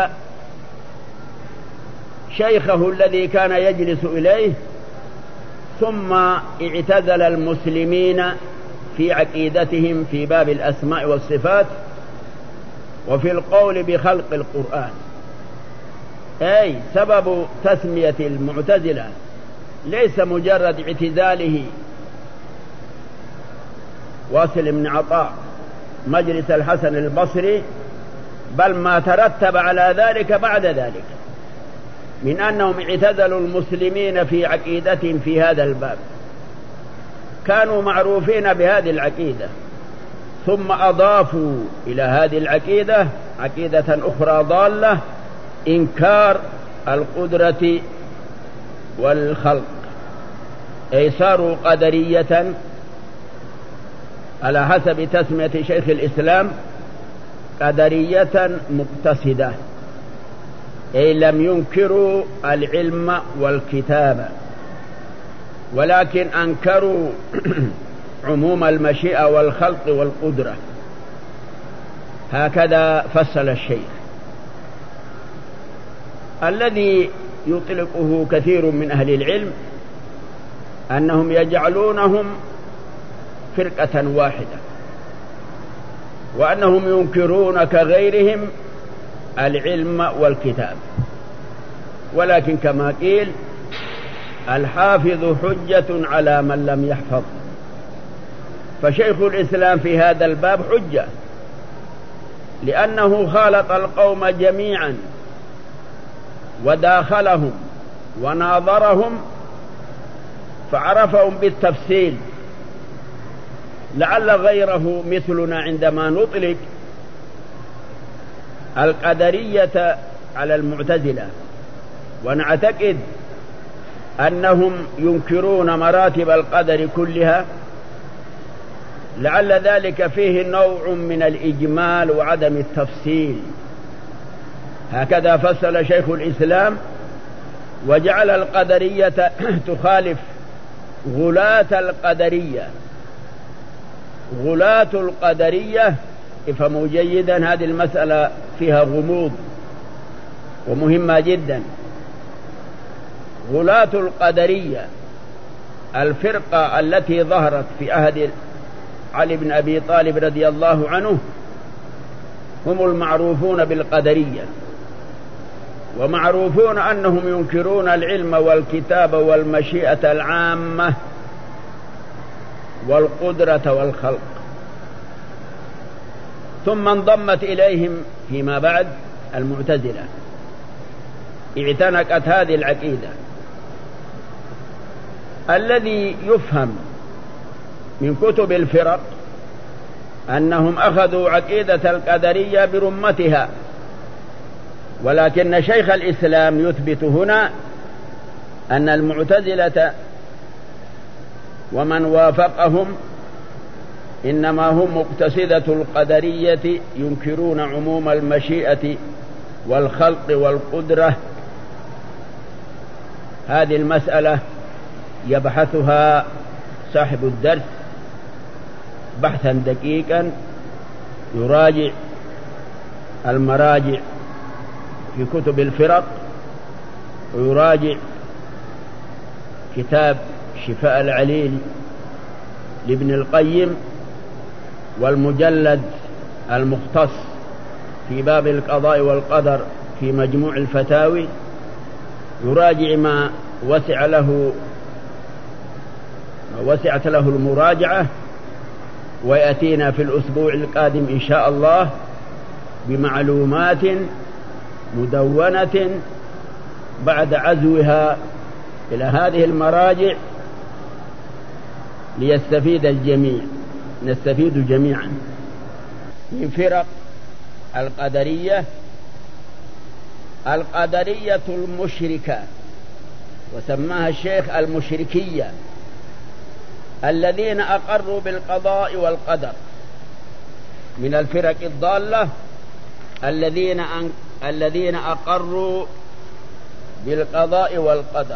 شيخه الذي كان يجلس إليه، ثم اعتزل المسلمين في عقيدتهم في باب الأسماء والصفات وفي القول بخلق القرآن. أي سبب تسمية المعتزلة ليس مجرد اعتزاله واصل بن عطاء مجلس الحسن البصري، بل ما ترتب على ذلك بعد ذلك من أنهم اعتزلوا المسلمين في عقيدتهم في هذا الباب، كانوا معروفين بهذه العقيدة، ثم أضافوا إلى هذه العقيدة عقيدة أخرى ضالة، إنكار القدرة والخلق، أي صاروا قدرية على حسب تسمية شيخ الإسلام، قدرية مقتصدة، أي لم ينكروا العلم والكتاب، ولكن أنكروا عموم المشيئة والخلق والقدرة. هكذا فصل الشيخ. الذي يطلقه كثير من أهل العلم أنهم يجعلونهم فرقة واحدة، وأنهم ينكرون كغيرهم العلم والكتاب، ولكن كما قيل الحافظ حجة على من لم يحفظ، فشيخ الإسلام في هذا الباب حجة، لأنه خالط القوم جميعا وداخلهم وناظرهم فعرفهم بالتفصيل، لعل غيره مثلنا عندما نطلق القدرية على المعتزلة ونعتقد أنهم ينكرون مراتب القدر كلها، لعل ذلك فيه نوع من الإجمال وعدم التفصيل. هكذا فصل شيخ الإسلام وجعل القدرية تخالف غلاة القدرية. غلاة القدرية، افهموا جيدا، هذه المسألة فيها غموض ومهمة جدا. غلاة القدرية الفرقة التي ظهرت في عهد علي بن أبي طالب رضي الله عنه هم المعروفون بالقدرية، ومعروفون أنهم ينكرون العلم والكتاب والمشيئة العامة والقدرة والخلق. ثم انضمت إليهم فيما بعد المعتزلة، اعتنقت هذه العقيدة. الذي يفهم من كتب الفرق أنهم أخذوا عقيدة القدرية برمتها، ولكن شيخ الإسلام يثبت هنا أن المعتزلة ومن وافقهم إنما هم مقتصدة القدرية، ينكرون عموم المشيئة والخلق والقدرة. هذه المسألة يبحثها صاحب الدرس بحثا دقيقا، يراجع المراجع في كتب الفرق، ويراجع كتاب شفاء العليل لابن القيم، والمجلد المختص في باب القضاء والقدر في مجموع الفتاوي، يراجع ما وسع له ما وسعت له المراجعة، ويأتينا في الأسبوع القادم إن شاء الله بمعلومات مدونة بعد عزوها إلى هذه المراجع ليستفيد الجميع، نستفيد جميعا من فرق القدرية. القدرية المشركة، وسماها الشيخ المشركية، الذين أقروا بالقضاء والقدر، من الفرق الضالة الذين أن... الذين أقروا بالقضاء والقدر.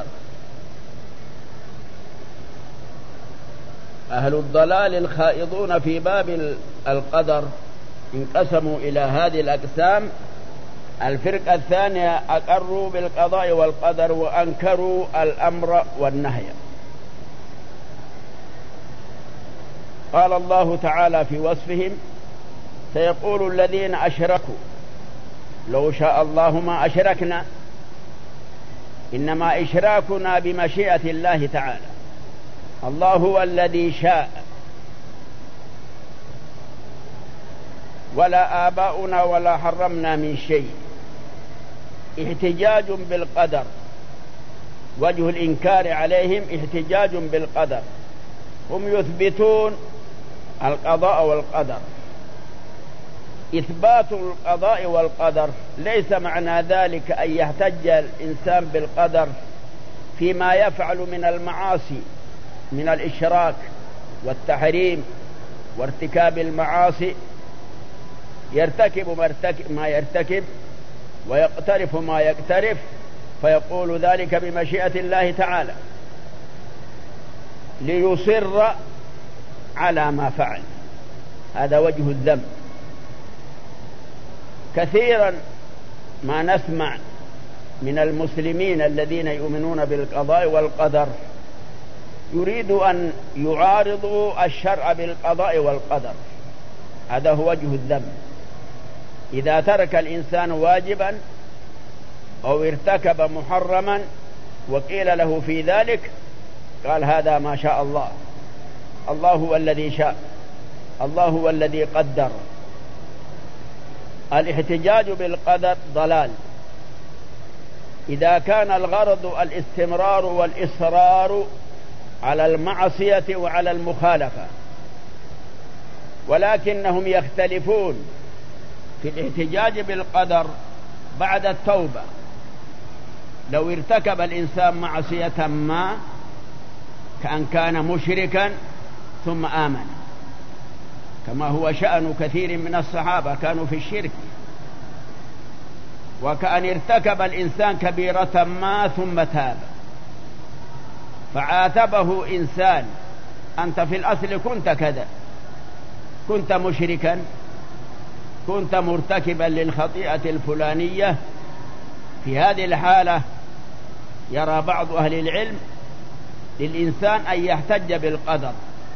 أهل الضلال الخائضون في باب القدر انقسموا إلى هذه الأقسام. الفرقة الثانية أقروا بالقضاء والقدر وأنكروا الأمر والنهي. قال الله تعالى في وصفهم: سيقول الذين أشركوا لو شاء الله ما أشركنا. إنما إشراكنا بمشيئة الله تعالى. الله هو الذي شاء، ولا آباؤنا ولا حرمنا من شيء. احتجاج بالقدر، وجه الإنكار عليهم احتجاج بالقدر. هم يثبتون القضاء والقدر. إثبات القضاء والقدر ليس معنى ذلك أن يحتج الإنسان بالقدر فيما يفعل من المعاصي، من الإشراك والتحريم وارتكاب المعاصي، يرتكب ما يرتكب ويقترف ما يقترف، فيقول ذلك بمشيئة الله تعالى ليصر على ما فعل. هذا وجه الذنب. كثيرا ما نسمع من المسلمين الذين يؤمنون بالقضاء والقدر يريد أن يعارضوا الشرع بالقضاء والقدر. هذا هو وجه الذنب. إذا ترك الإنسان واجبا أو ارتكب محرما وقيل له في ذلك، قال هذا ما شاء الله، الله هو الذي شاء، الله هو الذي قدر. الاحتجاج بالقدر ضلال إذا كان الغرض الاستمرار والإصرار على المعصية وعلى المخالفة، ولكنهم يختلفون في الاحتجاج بالقدر بعد التوبة. لو ارتكب الإنسان معصية ما كأن كان مشركا ثم آمن، كما هو شأن كثير من الصحابة كانوا في الشرك، وكأن ارتكب الإنسان كبيرة ما ثم تاب، فعاتبه إنسان: أنت في الأصل كنت كذا، كنت مشركا، كنت مرتكبا للخطيئة الفلانية. في هذه الحالة يرى بعض أهل العلم للإنسان أن يحتج بالقدر،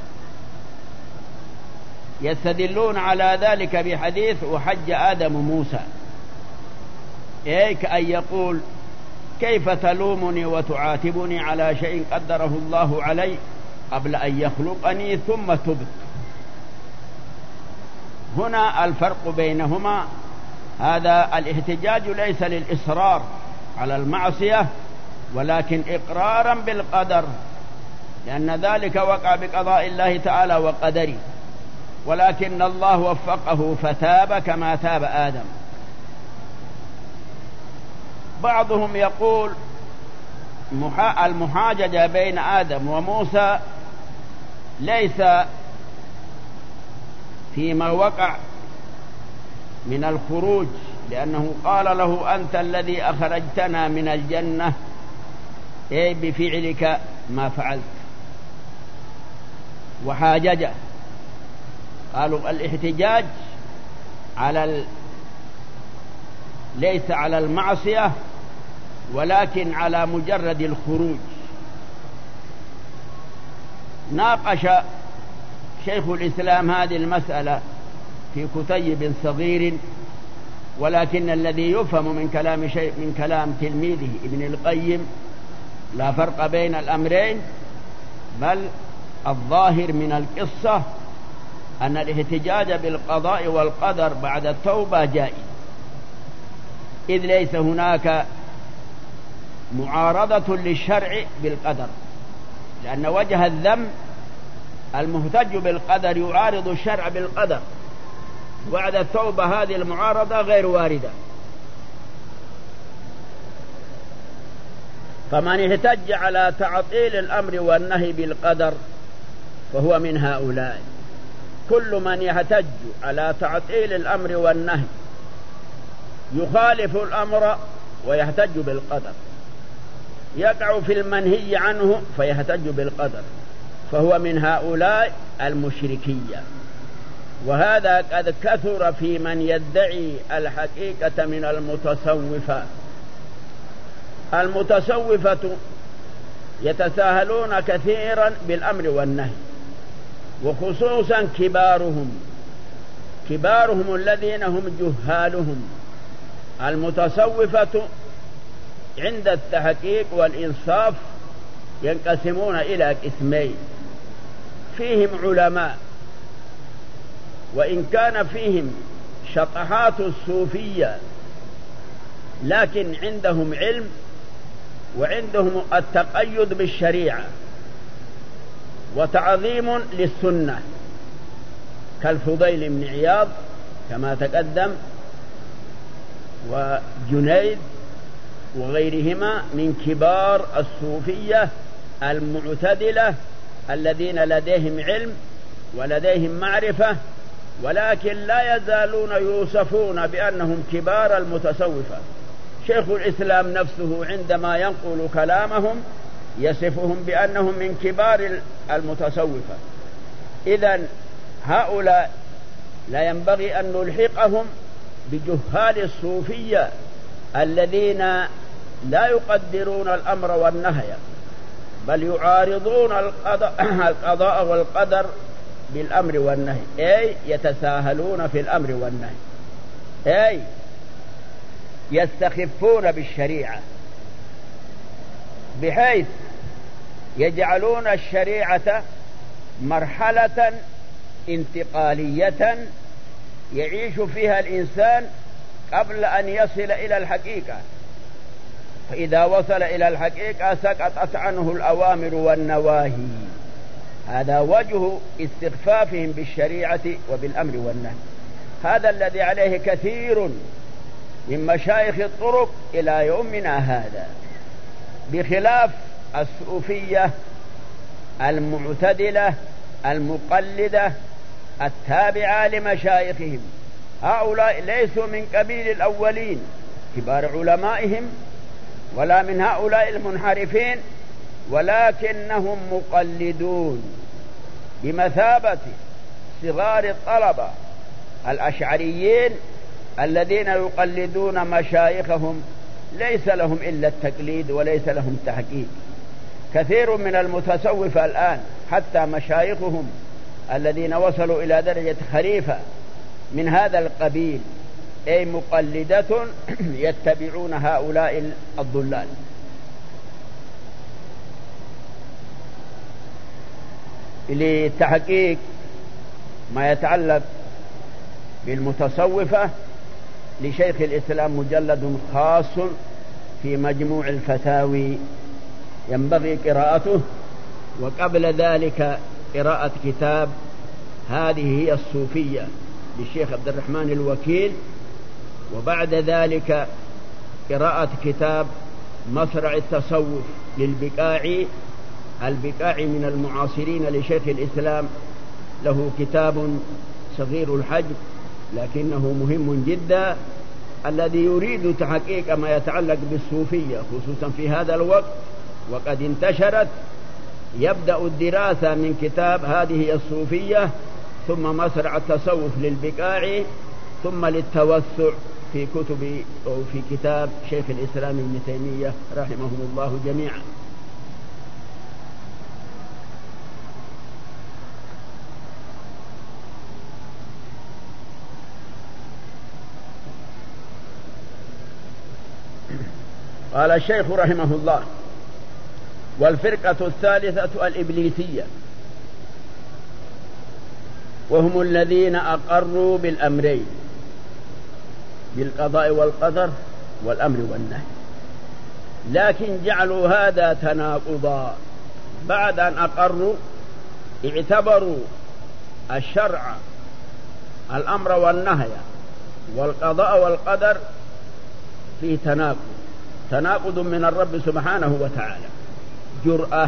يستدلون على ذلك بحديث وحج آدم موسى، إيه كأن يقول: كيف تلومني وتعاتبني على شيء قدره الله علي قبل أن يخلقني ثم تبت. هنا الفرق بينهما، هذا الاحتجاج ليس للإصرار على المعصية ولكن إقرارا بالقدر، لأن ذلك وقع بقضاء الله تعالى وقدره، ولكن الله وفقه فتاب كما تاب آدم. بعضهم يقول المحاججة بين آدم وموسى ليس فيما وقع من الخروج، لأنه قال له: أنت الذي أخرجتنا من الجنة، أي بفعلك ما فعلت، وحاججه. قالوا الاحتجاج على ال... ليس على المعصية ولكن على مجرد الخروج. ناقش شيخ الإسلام هذه المسألة في كتيب صغير، ولكن الذي يفهم من كلام شيء من كلام تلميذه ابن القيم لا فرق بين الأمرين، بل الظاهر من القصة أن الاحتجاج بالقضاء والقدر بعد التوبة جائز، إذ ليس هناك معارضة للشرع بالقدر، لأن وجه الذم المهتج بالقدر يعارض الشرع بالقدر، بعد التوبة هذه المعارضة غير واردة. فمن احتج على تعطيل الأمر والنهي بالقدر فهو من هؤلاء. كل من يحتج على تعطيل الأمر والنهي يخالف الأمر ويحتج بالقدر، يقع في المنهي عنه فيحتج بالقدر، فهو من هؤلاء المشركية. وهذا قد كثر في من يدعي الحقيقة من المتصوفة. المتصوفة يتساهلون كثيرا بالأمر والنهي، وخصوصا كبارهم كبارهم الذين هم جهالهم. المتصوفة عند التحقيق والإنصاف ينقسمون إلى قسمين: فيهم علماء، وإن كان فيهم شطحات الصوفية لكن عندهم علم وعندهم التقيد بالشريعة وتعظيم للسنة، كالفضيل بن عياض كما تقدم، وجنيد وغيرهما من كبار الصوفية المعتدلة الذين لديهم علم ولديهم معرفة، ولكن لا يزالون يوصفون بأنهم كبار المتصوفة. شيخ الإسلام نفسه عندما ينقل كلامهم يصفهم بأنهم من كبار المتصوفة. إذن هؤلاء لا ينبغي أن نلحقهم بجهال الصوفية الذين لا يقدرون الأمر والنهي، بل يعارضون القضاء والقدر بالأمر والنهي، أي يتساهلون في الأمر والنهي، أي يستخفون بالشريعة، بحيث يجعلون الشريعة مرحلة انتقالية يعيش فيها الإنسان قبل أن يصل إلى الحقيقة. فإذا وصل إلى الحقيقة سقطت عنه الأوامر والنواهي. هذا وجه استخفافهم بالشريعة وبالأمر والنهي. هذا الذي عليه كثير من مشايخ الطرق إلى يومنا هذا، بخلاف الصوفية المعتدلة المقلدة التابعة لمشايخهم. هؤلاء ليسوا من قبيل الأولين كبار علمائهم ولا من هؤلاء المنحرفين، ولكنهم مقلدون بمثابة صغار الطلبة الأشعريين الذين يقلدون مشايخهم، ليس لهم إلا التقليد وليس لهم تحقيق. كثير من المتصوفة الآن حتى مشايخهم الذين وصلوا إلى درجة خليفة من هذا القبيل، أي مقلدة يتبعون هؤلاء الضلال. لتحقيق ما يتعلق بالمتصوفة لشيخ الإسلام مجلد خاص في مجموع الفتاوي ينبغي قراءته، وقبل ذلك قراءة كتاب هذه هي الصوفية للشيخ عبد الرحمن الوكيل، وبعد ذلك قراءة كتاب مصرع التصوف للبقاعي. البقاعي من المعاصرين لشيخ الإسلام، له كتاب صغير الحجم لكنه مهم جدا، الذي يريد تحقيق ما يتعلق بالصوفية خصوصا في هذا الوقت وقد انتشرت، يبدأ الدراسة من كتاب هذه الصوفية ثم مصرع التصوف للبقاعي ثم للتوسع في كتب أو في كتاب شيخ الإسلام ابن تيمية رحمهم الله جميعا. قال الشيخ رحمه الله: والفرقة الثالثة الإبليسية، وهم الذين أقروا بالأمرين، بالقضاء والقدر والأمر والنهي، لكن جعلوا هذا تناقضا. بعد أن أقروا اعتبروا الشرع الأمر والنهي والقضاء والقدر فيه تناقض، تناقض من الرب سبحانه وتعالى، جرأة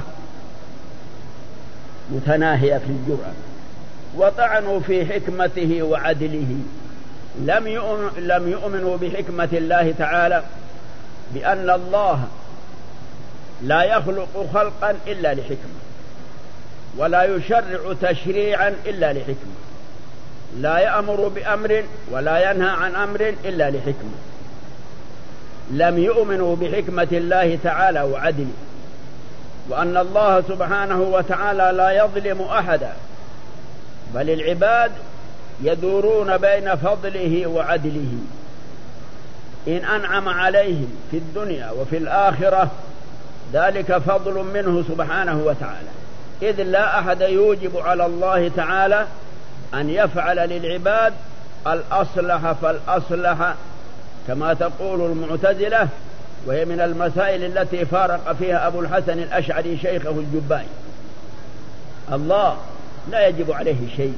متناهية في الجرأة، وطعنوا في حكمته وعدله. لم يؤمن لم يؤمنوا بحكمة الله تعالى، بأن الله لا يخلق خلقا إلا لحكمة، ولا يشرع تشريعا إلا لحكمة، لا يأمر بأمر ولا ينهى عن أمر إلا لحكمة. لم يؤمنوا بحكمة الله تعالى وعدله، وأن الله سبحانه وتعالى لا يظلم أحدا، بل العباد يدورون بين فضله وعدله. إن أنعم عليهم في الدنيا وفي الآخرة ذلك فضل منه سبحانه وتعالى، إذ لا أحد يوجب على الله تعالى أن يفعل للعباد الأصلح فالأصلح، كما تقول المعتزلة، وهي من المسائل التي فارق فيها أبو الحسن الأشعري شيخه الجبائي. الله لا يجب عليه شيء،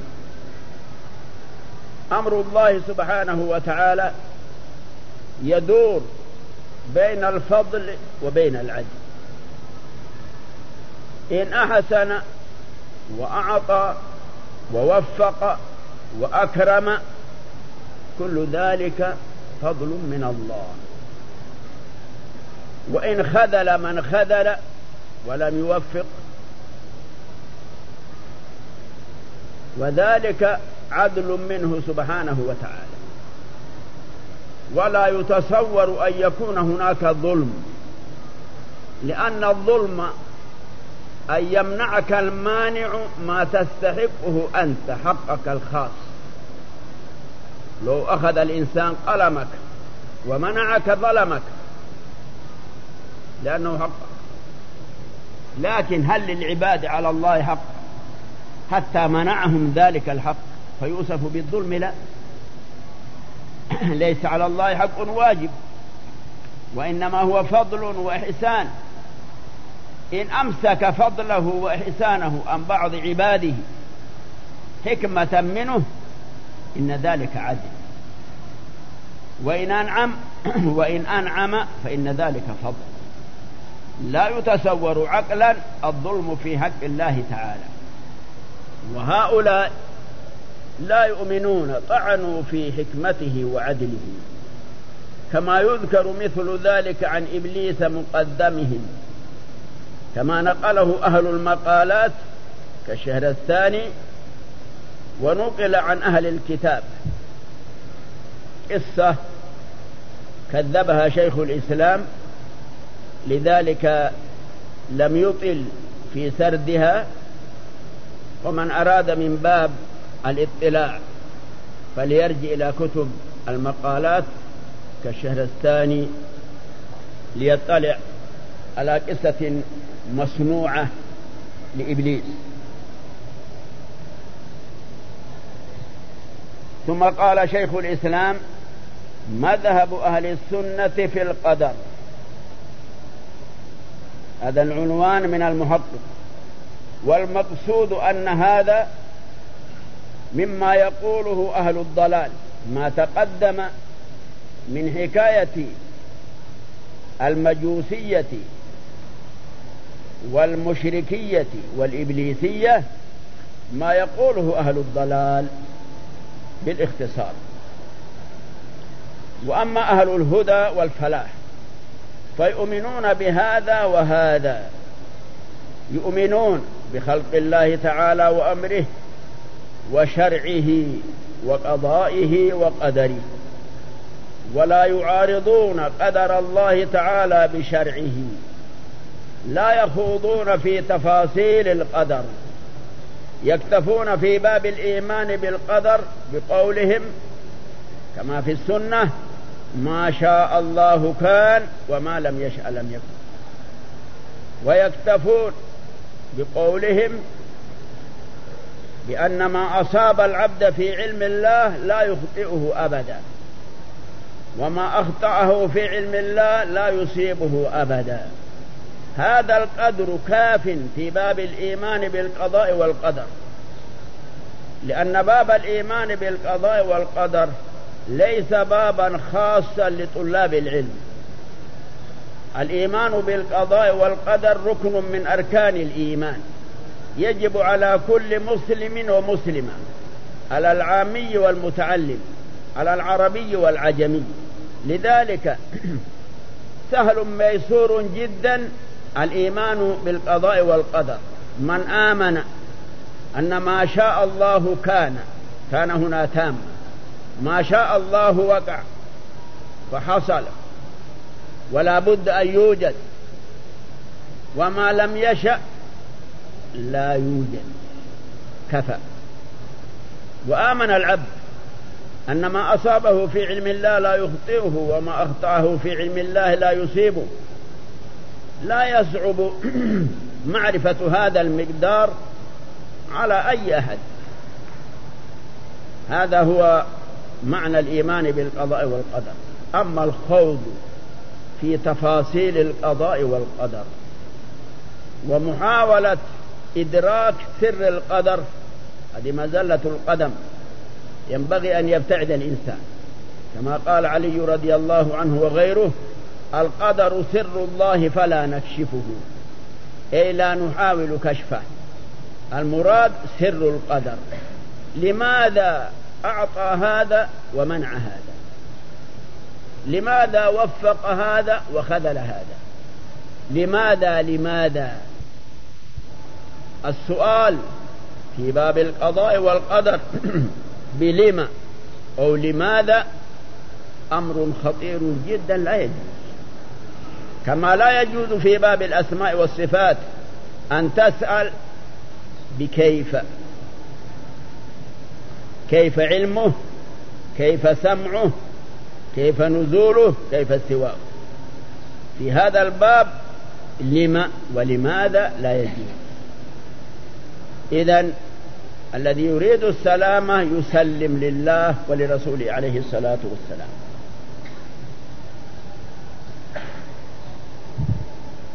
أمر الله سبحانه وتعالى يدور بين الفضل وبين العدل. إن أحسن وأعطى ووفق وأكرم كل ذلك فضل من الله، وإن خذل من خذل ولم يوفق وذلك عدل منه سبحانه وتعالى. ولا يتصور أن يكون هناك ظلم، لأن الظلم أن يمنعك المانع ما تستحقه أنت، حقك الخاص. لو أخذ الإنسان قلمك ومنعك ظلمك لأنه حقك، لكن هل للعباد على الله حق حتى منعهم ذلك الحق فيوصف بالظلم؟ لا، ليس على الله حق واجب، وإنما هو فضل وإحسان. إن أمسك فضله وإحسانه عن بعض عباده حكمة منه إن ذلك عدل، وإن أنعم وإن أنعم فإن ذلك فضل. لا يتصور عقلا الظلم في حق الله تعالى. وهؤلاء لا يؤمنون، طعنوا في حكمته وعدله، كما يذكر مثل ذلك عن إبليس مقدمهم، كما نقله أهل المقالات كالشهر الثاني، ونقل عن أهل الكتاب قصة كذبها شيخ الإسلام، لذلك لم يطل في سردها. ومن أراد من باب الاطلاع فليرجع إلى كتب المقالات كالشهر الثاني ليطلع على قصة مصنوعة لإبليس. ثم قال شيخ الإسلام: مذهب أهل السنة في القدر. هذا العنوان من المحقق، والمقصود أن هذا مما يقوله أهل الضلال، ما تقدم من حكاية المجوسية والمشركية والإبليسية، ما يقوله أهل الضلال بالاختصار. وأما أهل الهدى والفلاح فيؤمنون بهذا وهذا، يؤمنون بخلق الله تعالى وأمره وشرعه وقضائه وقدره، ولا يعارضون قدر الله تعالى بشرعه، لا يخوضون في تفاصيل القدر، يكتفون في باب الإيمان بالقدر بقولهم كما في السنة: ما شاء الله كان وما لم يشأ لم يكن. ويكتفون بقولهم بأن ما أصاب العبد في علم الله لا يخطئه أبدا، وما أخطأه في علم الله لا يصيبه أبدا. هذا القدر كاف في باب الإيمان بالقضاء والقدر، لأن باب الإيمان بالقضاء والقدر ليس بابا خاصا لطلاب العلم. الإيمان بالقضاء والقدر ركن من أركان الإيمان، يجب على كل مسلم ومسلمة، على العامي والمتعلم، على العربي والعجمي. لذلك سهل ميسور جدا الإيمان بالقضاء والقدر. من آمن أن ما شاء الله كان، كان هنا تام، ما شاء الله وقع فحصل ولا بد أن يوجد، وما لم يشأ لا يوجد، كفى. وآمن العبد أن ما أصابه في علم الله لا يخطئه، وما أخطأه في علم الله لا يصيبه. لا يصعب معرفة هذا المقدار على أي أحد. هذا هو معنى الإيمان بالقضاء والقدر. أما الخوض في تفاصيل القضاء والقدر ومحاولة إدراك سر القدر، هذه مزلة القدم، ينبغي أن يبتعد الإنسان. كما قال علي رضي الله عنه وغيره: القدر سر الله فلا نكشفه، أي لا نحاول كشفه. المراد سر القدر. لماذا أعطى هذا ومنع هذا؟ لماذا وفق هذا وخذل هذا؟ لماذا لماذا السؤال في باب القضاء والقدر بلما أو لماذا أمر خطير جدا لا يجوز. كما لا يجوز في باب الأسماء والصفات أن تسأل بكيف، كيف علمه، كيف سمعه، كيف نزوله، كيف استواءه. في هذا الباب لما ولماذا لا يجوز. إذن الذي يريد السلامة يسلم لله ولرسوله عليه الصلاة والسلام.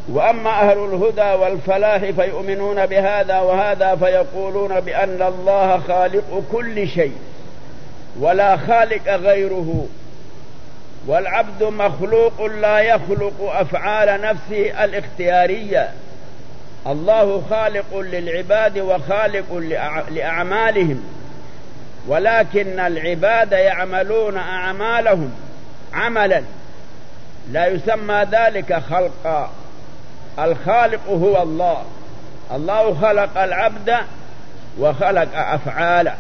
وأما أهل الهدى والفلاح فيؤمنون بهذا وهذا فيقولون بأن الله خالق كل شيء ولا خالق غيره، والعبد مخلوق لا يخلق أفعال نفسه الاختيارية. الله خالق للعباد وخالق لأعمالهم، ولكن العباد يعملون أعمالهم عملا لا يسمى ذلك خلقا. الخالق هو الله، الله خلق العبد وخلق أفعاله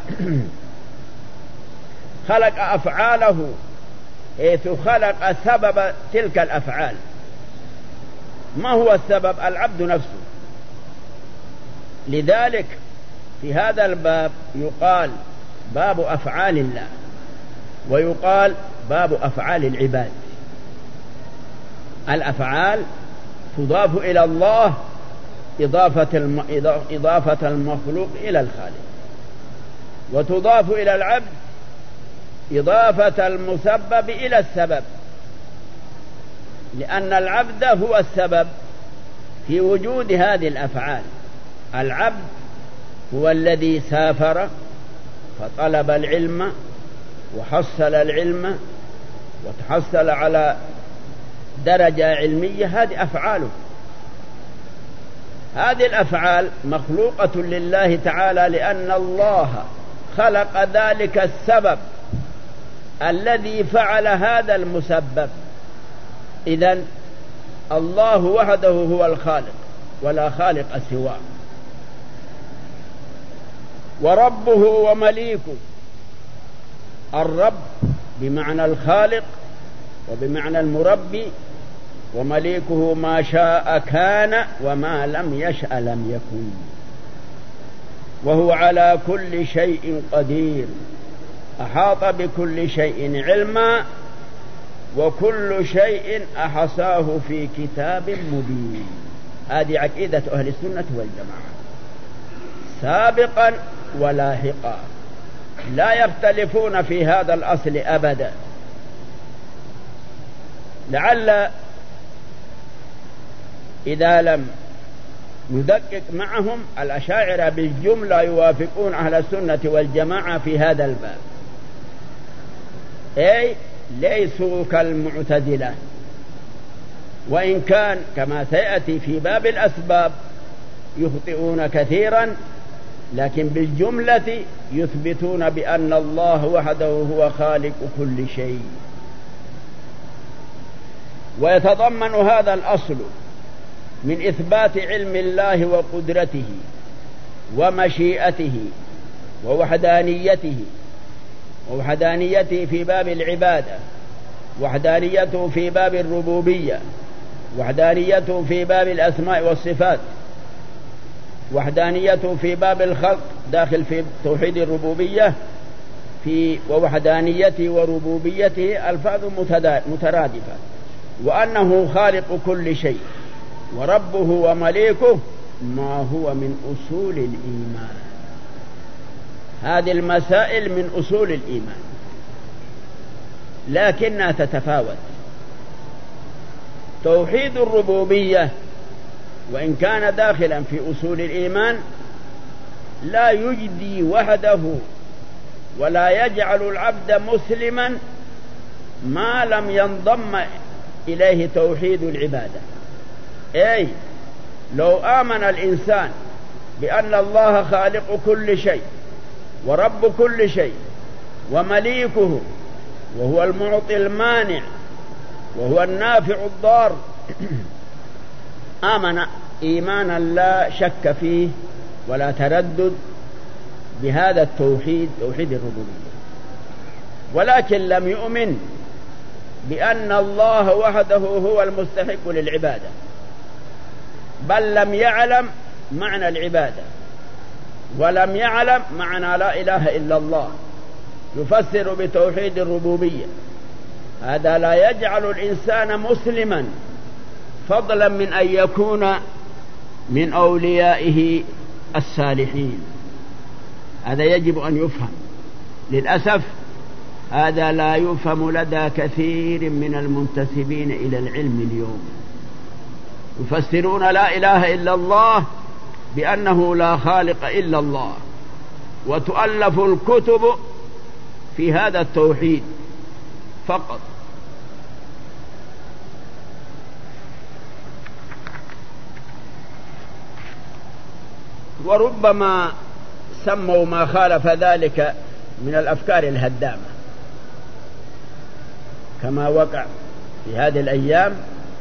خلق أفعاله حيث خلق سبب تلك الأفعال. ما هو السبب؟ العبد نفسه. لذلك في هذا الباب يقال باب أفعال الله، ويقال باب أفعال العباد. الأفعال تضاف إلى الله إضافة, الم... إضافة المخلوق إلى الخالق، وتضاف إلى العبد إضافة المسبب إلى السبب، لأن العبد هو السبب في وجود هذه الأفعال. العبد هو الذي سافر فطلب العلم وحصل العلم وتحصل على درجة علمية، هذه أفعاله. هذه الأفعال مخلوقة لله تعالى، لأن الله خلق ذلك السبب الذي فعل هذا المسبب. إذن الله وحده هو الخالق ولا خالق سواه. وربه ومليكه، الرب بمعنى الخالق وبمعنى المربي، ومليكه ما شاء كان وما لم يشأ لم يكن، وهو على كل شيء قدير، أحاط بكل شيء علما، وكل شيء أحصاه في كتاب مبين. هذه عقيدة أهل السنة والجماعة سابقا ولاحقا، لا يختلفون في هذا الأصل أبدا. لعل إذا لم ندقق معهم الأشاعرة بالجملة يوافقون أهل السنة والجماعة في هذا الباب، أي ليسوا كالمعتزلة، وإن كان كما سيأتي في باب الأسباب يخطئون كثيرا، لكن بالجملة يثبتون بأن الله وحده هو خالق كل شيء. ويتضمن هذا الأصل من إثبات علم الله وقدرته ومشيئته ووحدانيته، ووحدانيته في باب العبادة، وحدانيته في باب الربوبية، وحدانيته في باب الأسماء والصفات، وحدانيته في باب الخلق داخل في توحيد الربوبية، في ووحدانيته وربوبيته ألفاظ مترادفة، وأنه خالق كل شيء، وربه ومليكه ما هو من أصول الإيمان. هذه المسائل من أصول الإيمان، لكنها تتفاوت. توحيد الربوبية وإن كان داخلا في أصول الإيمان لا يجدي وحده ولا يجعل العبد مسلما ما لم ينضم إليه توحيد العبادة. أي لو آمن الإنسان بأن الله خالق كل شيء ورب كل شيء ومليكه، وهو المعطي المانع وهو النافع الضار، آمن إيمانا لا شك فيه ولا تردد بهذا التوحيد، توحيد الربوبية، ولكن لم يؤمن بأن الله وحده هو المستحق للعبادة، بل لم يعلم معنى العبادة، ولم يعلم معنى لا إله إلا الله، يفسر بتوحيد الربوبية. هذا لا يجعل الإنسان مسلما، فضلا من أن يكون من أوليائه الصالحين. هذا يجب أن يفهم. للأسف هذا لا يفهم لدى كثير من المنتسبين إلى العلم اليوم، يفسرون لا إله إلا الله بأنه لا خالق إلا الله، وتؤلف الكتب في هذا التوحيد فقط. وربما سموا ما خالف ذلك من الأفكار الهدامة، كما وقع في هذه الأيام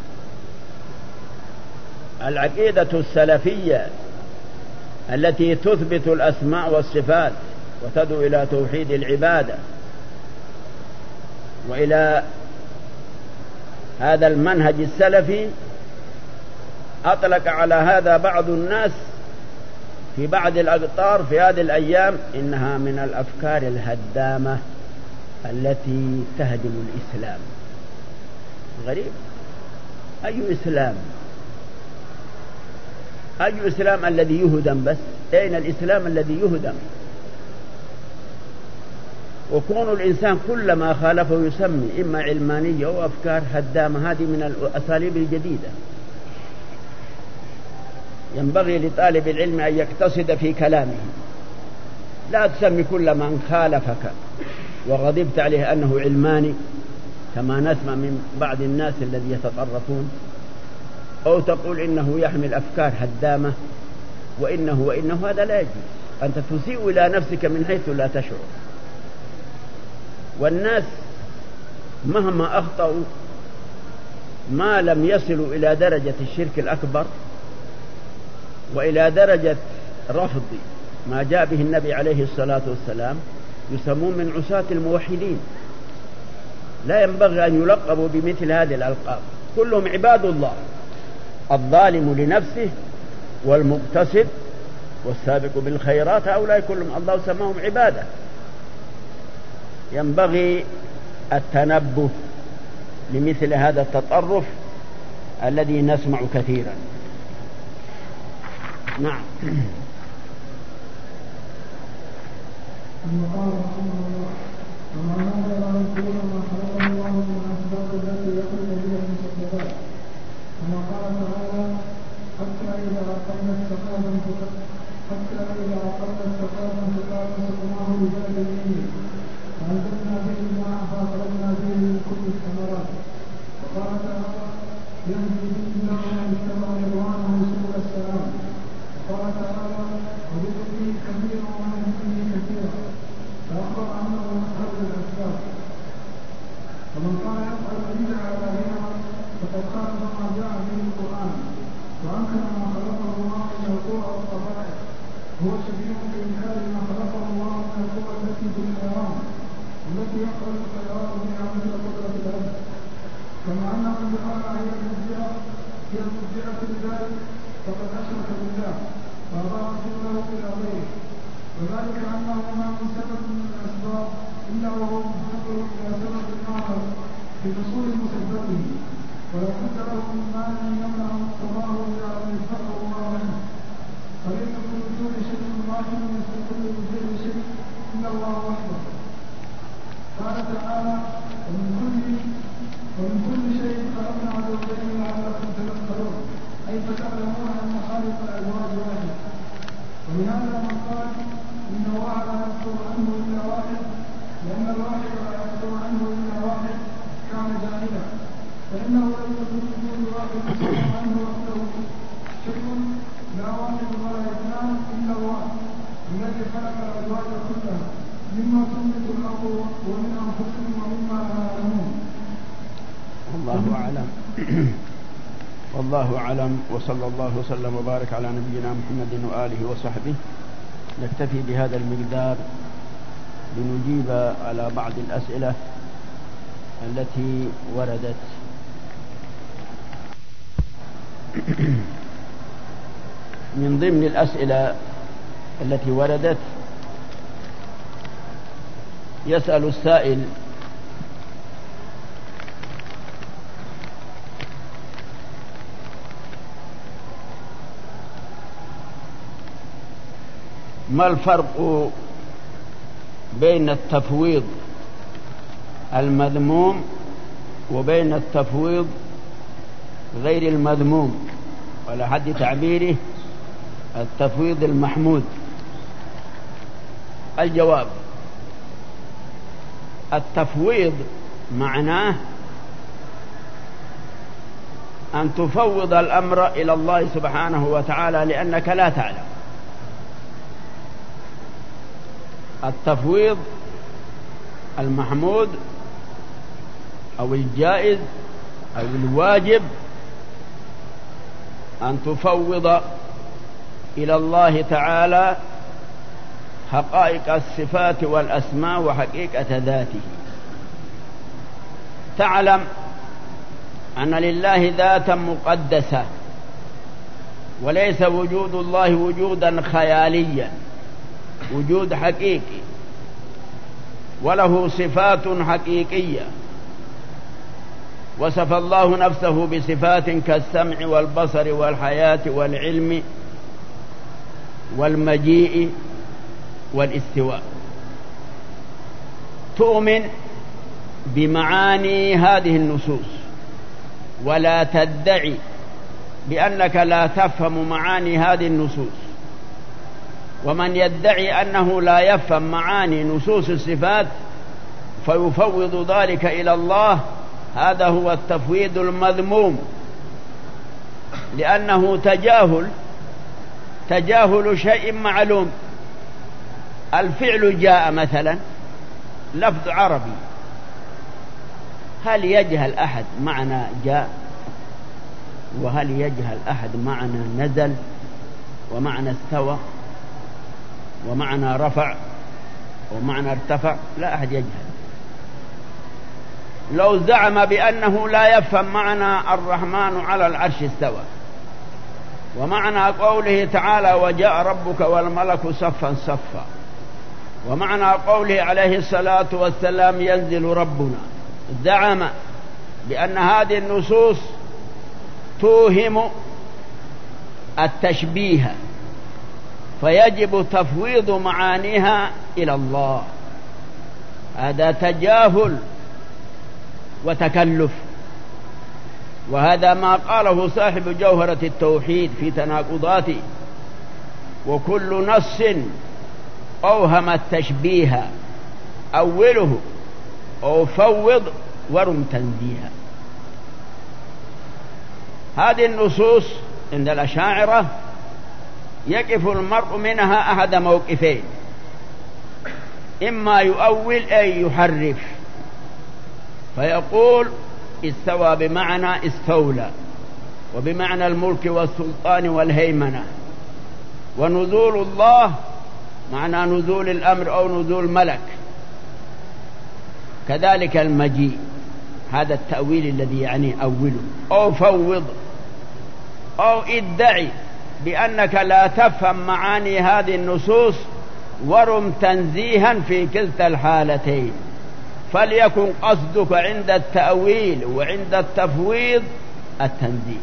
العقيدة السلفية التي تثبت الأسماء والصفات وتدعو إلى توحيد العبادة وإلى هذا المنهج السلفي. أطلق على هذا بعض الناس في بعض الأقطار في هذه الأيام إنها من الأفكار الهدامة التي تهدم الإسلام. غريب، أي إسلام؟ أي إسلام الذي يهدم؟ بس أين الإسلام الذي يهدم؟ وكون الإنسان كلما خالفه يسمي إما علمانية أو أفكار هدامة، هذه من الأساليب الجديدة. ينبغي لطالب العلم أن يقتصد في كلامه، لا تسمي كل من خالفك وغضبت عليه أنه علماني كما نسمع من بعض الناس الذي يتطرفون، أو تقول إنه يحمل أفكار هدامة وإنه وإنه هذا لا يجوز. أنت تسيء إلى نفسك من حيث لا تشعر. والناس مهما أخطأوا ما لم يصلوا إلى درجة الشرك الأكبر وإلى درجة رفض ما جاء به النبي عليه الصلاة والسلام يسمون من عصاة الموحدين. لا ينبغي أن يلقبوا بمثل هذه الألقاب. كلهم عباد الله، الظالم لنفسه والمقتصد والسابق بالخيرات، هؤلاء كلهم الله سماهم عبادة. ينبغي التنبه لمثل هذا التطرف الذي نسمع كثيرا. نعم. ثم قال رحمه الله: وما نظر أن يكون ما خلقه الله من أسباب التي يخلق بها المسببات، كما قال تعالى: حتى إذا أقمنا السحابا حتى إذا أقمنا السحابا فكان سقناه لبلد ميت فأنزلنا به الماء فأخرجنا به من كل الثمرات. وقال تعالى: يهدي به الله من اتبع رضوانه سبل السلام. وقال تعالى: وذكر فيه كثيرا ومن فيه كثيرا، فأخبر أنه مخرج الأسباب. ومن قال يفعل البدع على غيرها فقد خالف ما جاء به القرآن وأنكر ما خلقه الله من القوى والطبائع. هو شبيه بإنكار ما خلقه الله من القوى التي في الحيوان التي يفعل الحيوان بها مثل قدرة العبد. كما أن من قال هي المرجئة هي المرجئة لذلك فقد أشرك بالله فأضاع رسوله إلى غيره. وذلك أنه ما من سبب من الأسباب إلا وهو مفتقر إلى سبب آخر في حصول مسببه، ولا بد له من مانع يمنع مقتضاه إلى أن يفتقر الله عنه. فليس في وجود شيء واحد يستقل بغير شيء إلا الله وحده. قال تعالى: ومن كل ومن كل شيء خلقنا زوجين لعلكم تذكرون، أي فتعلمون أن خالق الأزواج واحد. ولهذا من قال إن الله لا يصدر عنه إلا واحد لأن الواحد لا يصدر عنه إلا واحد كان جاهلا، فإنه ليس في وجود واحد يصدر عنه وحده شيء، لا واحد ولا اثنان إلا الله الذي خلق الأزواج كلها مما تنبت الأرض ومن أنفسهم ومما لا يعلمون. والله أعلم. والله أعلم، وصلى الله وسلم وبارك على نبينا محمد وآله وصحبه. نكتفي بهذا المقدار لنجيب على بعض الأسئلة التي وردت. من ضمن الأسئلة التي وردت يسأل السائل: ما الفرق بين التفويض المذموم وبين التفويض غير المذموم؟ وعلى حد تعبيره التفويض المحمود. الجواب: التفويض معناه أن تفوض الأمر إلى الله سبحانه وتعالى لأنك لا تعلم. التفويض المحمود أو الجائز أو الواجب أن تفوض إلى الله تعالى حقائق الصفات والأسماء وحقيقة ذاته. تعلم أن لله ذاتا مقدسة، وليس وجود الله وجودا خياليا، وجود حقيقي، وله صفات حقيقية. وصف الله نفسه بصفات كالسمع والبصر والحياة والعلم والمجيء والاستواء. تؤمن بمعاني هذه النصوص ولا تدعي بأنك لا تفهم معاني هذه النصوص. ومن يدعي أنه لا يفهم معاني نصوص الصفات فيفوض ذلك إلى الله، هذا هو التفويض المذموم، لأنه تجاهل تجاهل شيء معلوم. الفعل جاء مثلا لفظ عربي، هل يجهل أحد معنى جاء؟ وهل يجهل أحد معنى نزل ومعنى استوى ومعنى رفع ومعنى ارتفع؟ لا أحد يجهل. لو زعم بأنه لا يفهم معنى الرحمن على العرش استوى، ومعنى قوله تعالى وجاء ربك والملك صفا صفا، ومعنى قوله عليه الصلاة والسلام ينزل ربنا، زعم بأن هذه النصوص توهم التشبيه، فيجب تفويض معانيها إلى الله. هذا تجاهل وتكلف، وهذا ما قاله صاحب جوهرة التوحيد في تناقضاته: وكل نص أوهم التشبيه أوله أو فوض ورم تنزيها. هذه النصوص عند الأشاعرة يقف المرء منها أحد موقفين: إما يؤول أي يحرف فيقول استوى بمعنى استولى، وبمعنى الملك والسلطان والهيمنة، ونزول الله معنى نزول الأمر أو نزول ملك، كذلك المجيء. هذا التأويل الذي يعني أوله. أو فوض أو ادعي بأنك لا تفهم معاني هذه النصوص ورم تنزيها في كلتا الحالتين، فليكن قصدك عند التأويل وعند التفويض التنزيه.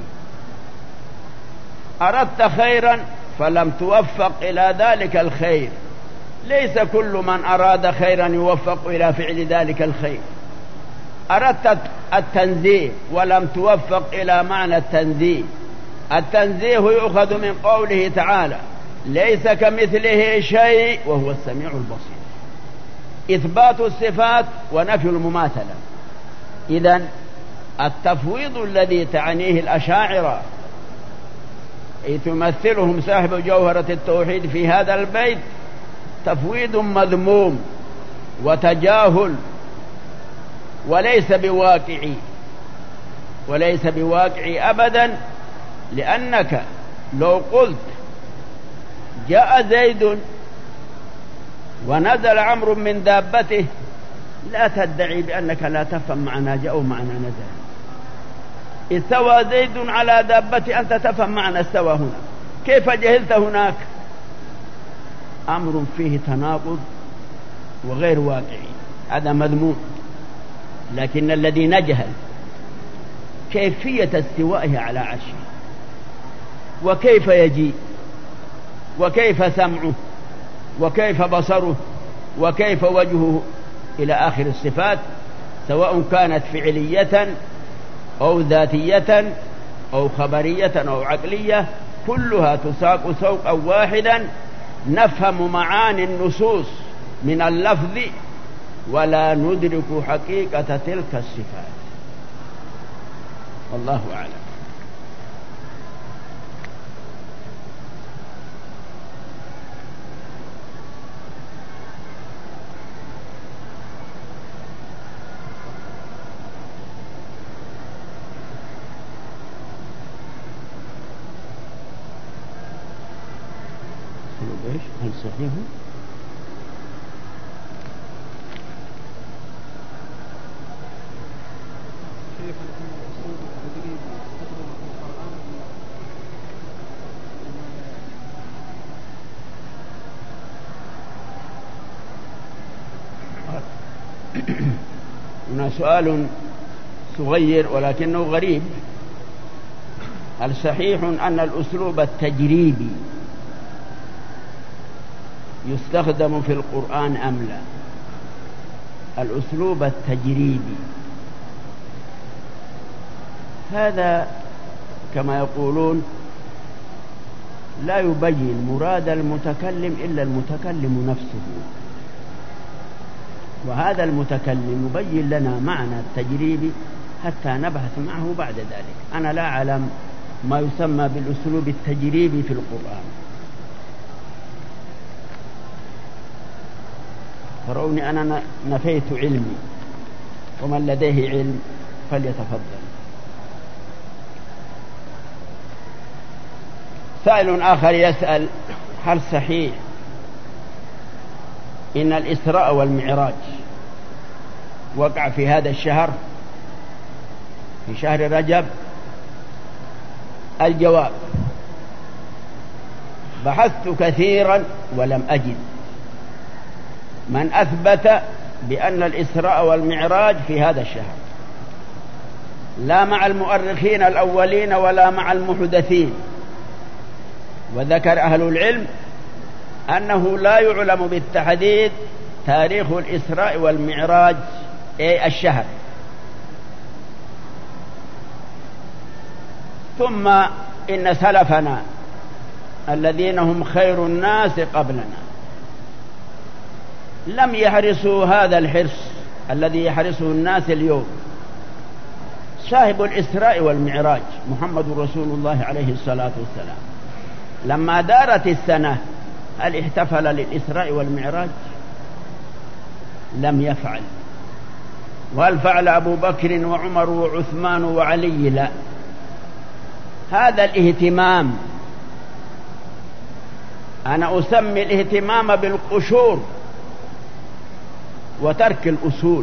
أردت خيرا فلم توفق إلى ذلك الخير، ليس كل من أراد خيرا يوفق إلى فعل ذلك الخير. أردت التنزيه ولم توفق إلى معنى التنزيه. التنزيه يؤخذ من قوله تعالى ليس كمثله شيء وهو السميع البصير، إثبات الصفات ونفي المماثلة. إذن التفويض الذي تعنيه الأشاعرة تمثلهم صاحب جوهرة التوحيد في هذا البيت تفويض مذموم وتجاهل، وليس بواقعي وليس بواقعي أبدا. لأنك لو قلت جاء زيد ونزل عمرو من دابته لا تدعي بأنك لا تفهم معنى جاء ومعنى نزل. استوى زيد على دابته أنت تفهم معنى استوى هنا، كيف جهلت هناك؟ أمر فيه تناقض وغير واقعي، هذا مذموم. لكن الذي نجهل كيفية استوائه على عرشه، وكيف يجيء، وكيف سمعه، وكيف بصره، وكيف وجهه إلى آخر الصفات، سواء كانت فعلية أو ذاتية أو خبرية أو عقلية كلها تساق سوقا واحدا، نفهم معاني النصوص من اللفظ ولا ندرك حقيقة تلك الصفات. والله أعلم. هل صحيح؟ هنا سؤال صغير ولكنه غريب: هل صحيح أن الأسلوب التجريبي يستخدم في القرآن أم لا؟ الأسلوب التجريبي هذا كما يقولون لا يبين مراد المتكلم إلا المتكلم نفسه، وهذا المتكلم يبين لنا معنى التجريبي حتى نبحث معه بعد ذلك. أنا لا أعلم ما يسمى بالأسلوب التجريبي في القرآن. تروني أنا نفيت علمي، ومن لديه علم فليتفضل. سائل آخر يسأل: هل صحيح إن الإسراء والمعراج وقع في هذا الشهر، في شهر رجب؟ الجواب: بحثت كثيرا ولم أجد من أثبت بأن الإسراء والمعراج في هذا الشهر، لا مع المؤرخين الأولين ولا مع المحدثين. وذكر أهل العلم أنه لا يعلم بالتحديد تاريخ الإسراء والمعراج أي الشهر. ثم إن سلفنا الذين هم خير الناس قبلنا لم يحرسوا هذا الحرص الذي يحرسه الناس اليوم. صاحب الإسراء والمعراج محمد رسول الله عليه الصلاة والسلام لما دارت السنة هل احتفل للإسراء والمعراج؟ لم يفعل. وهل فعل أبو بكر وعمر وعثمان وعلي؟ لا. هذا الاهتمام أنا أسمي الاهتمام بالقشور وترك الأصول.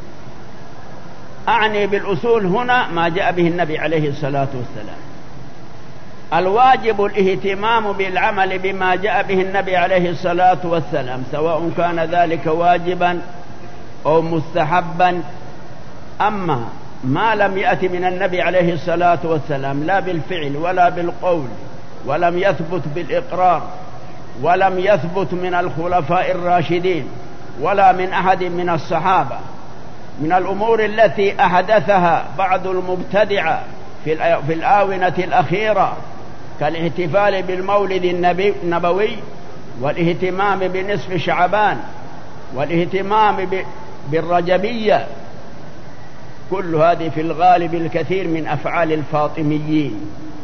أعني بالأصول هنا ما جاء به النبي عليه الصلاة والسلام. الواجب الاهتمام بالعمل بما جاء به النبي عليه الصلاة والسلام، سواء كان ذلك واجبا أو مستحبا. أما ما لم يأتي من النبي عليه الصلاة والسلام لا بالفعل ولا بالقول، ولم يثبت بالإقرار، ولم يثبت من الخلفاء الراشدين ولا من أحد من الصحابة، من الأمور التي أحدثها بعض المبتدعة في الآونة الأخيرة كالاحتفال بالمولد النبوي والاهتمام بنصف شعبان والاهتمام بالرجبية، كل هذه في الغالب الكثير من أفعال الفاطميين.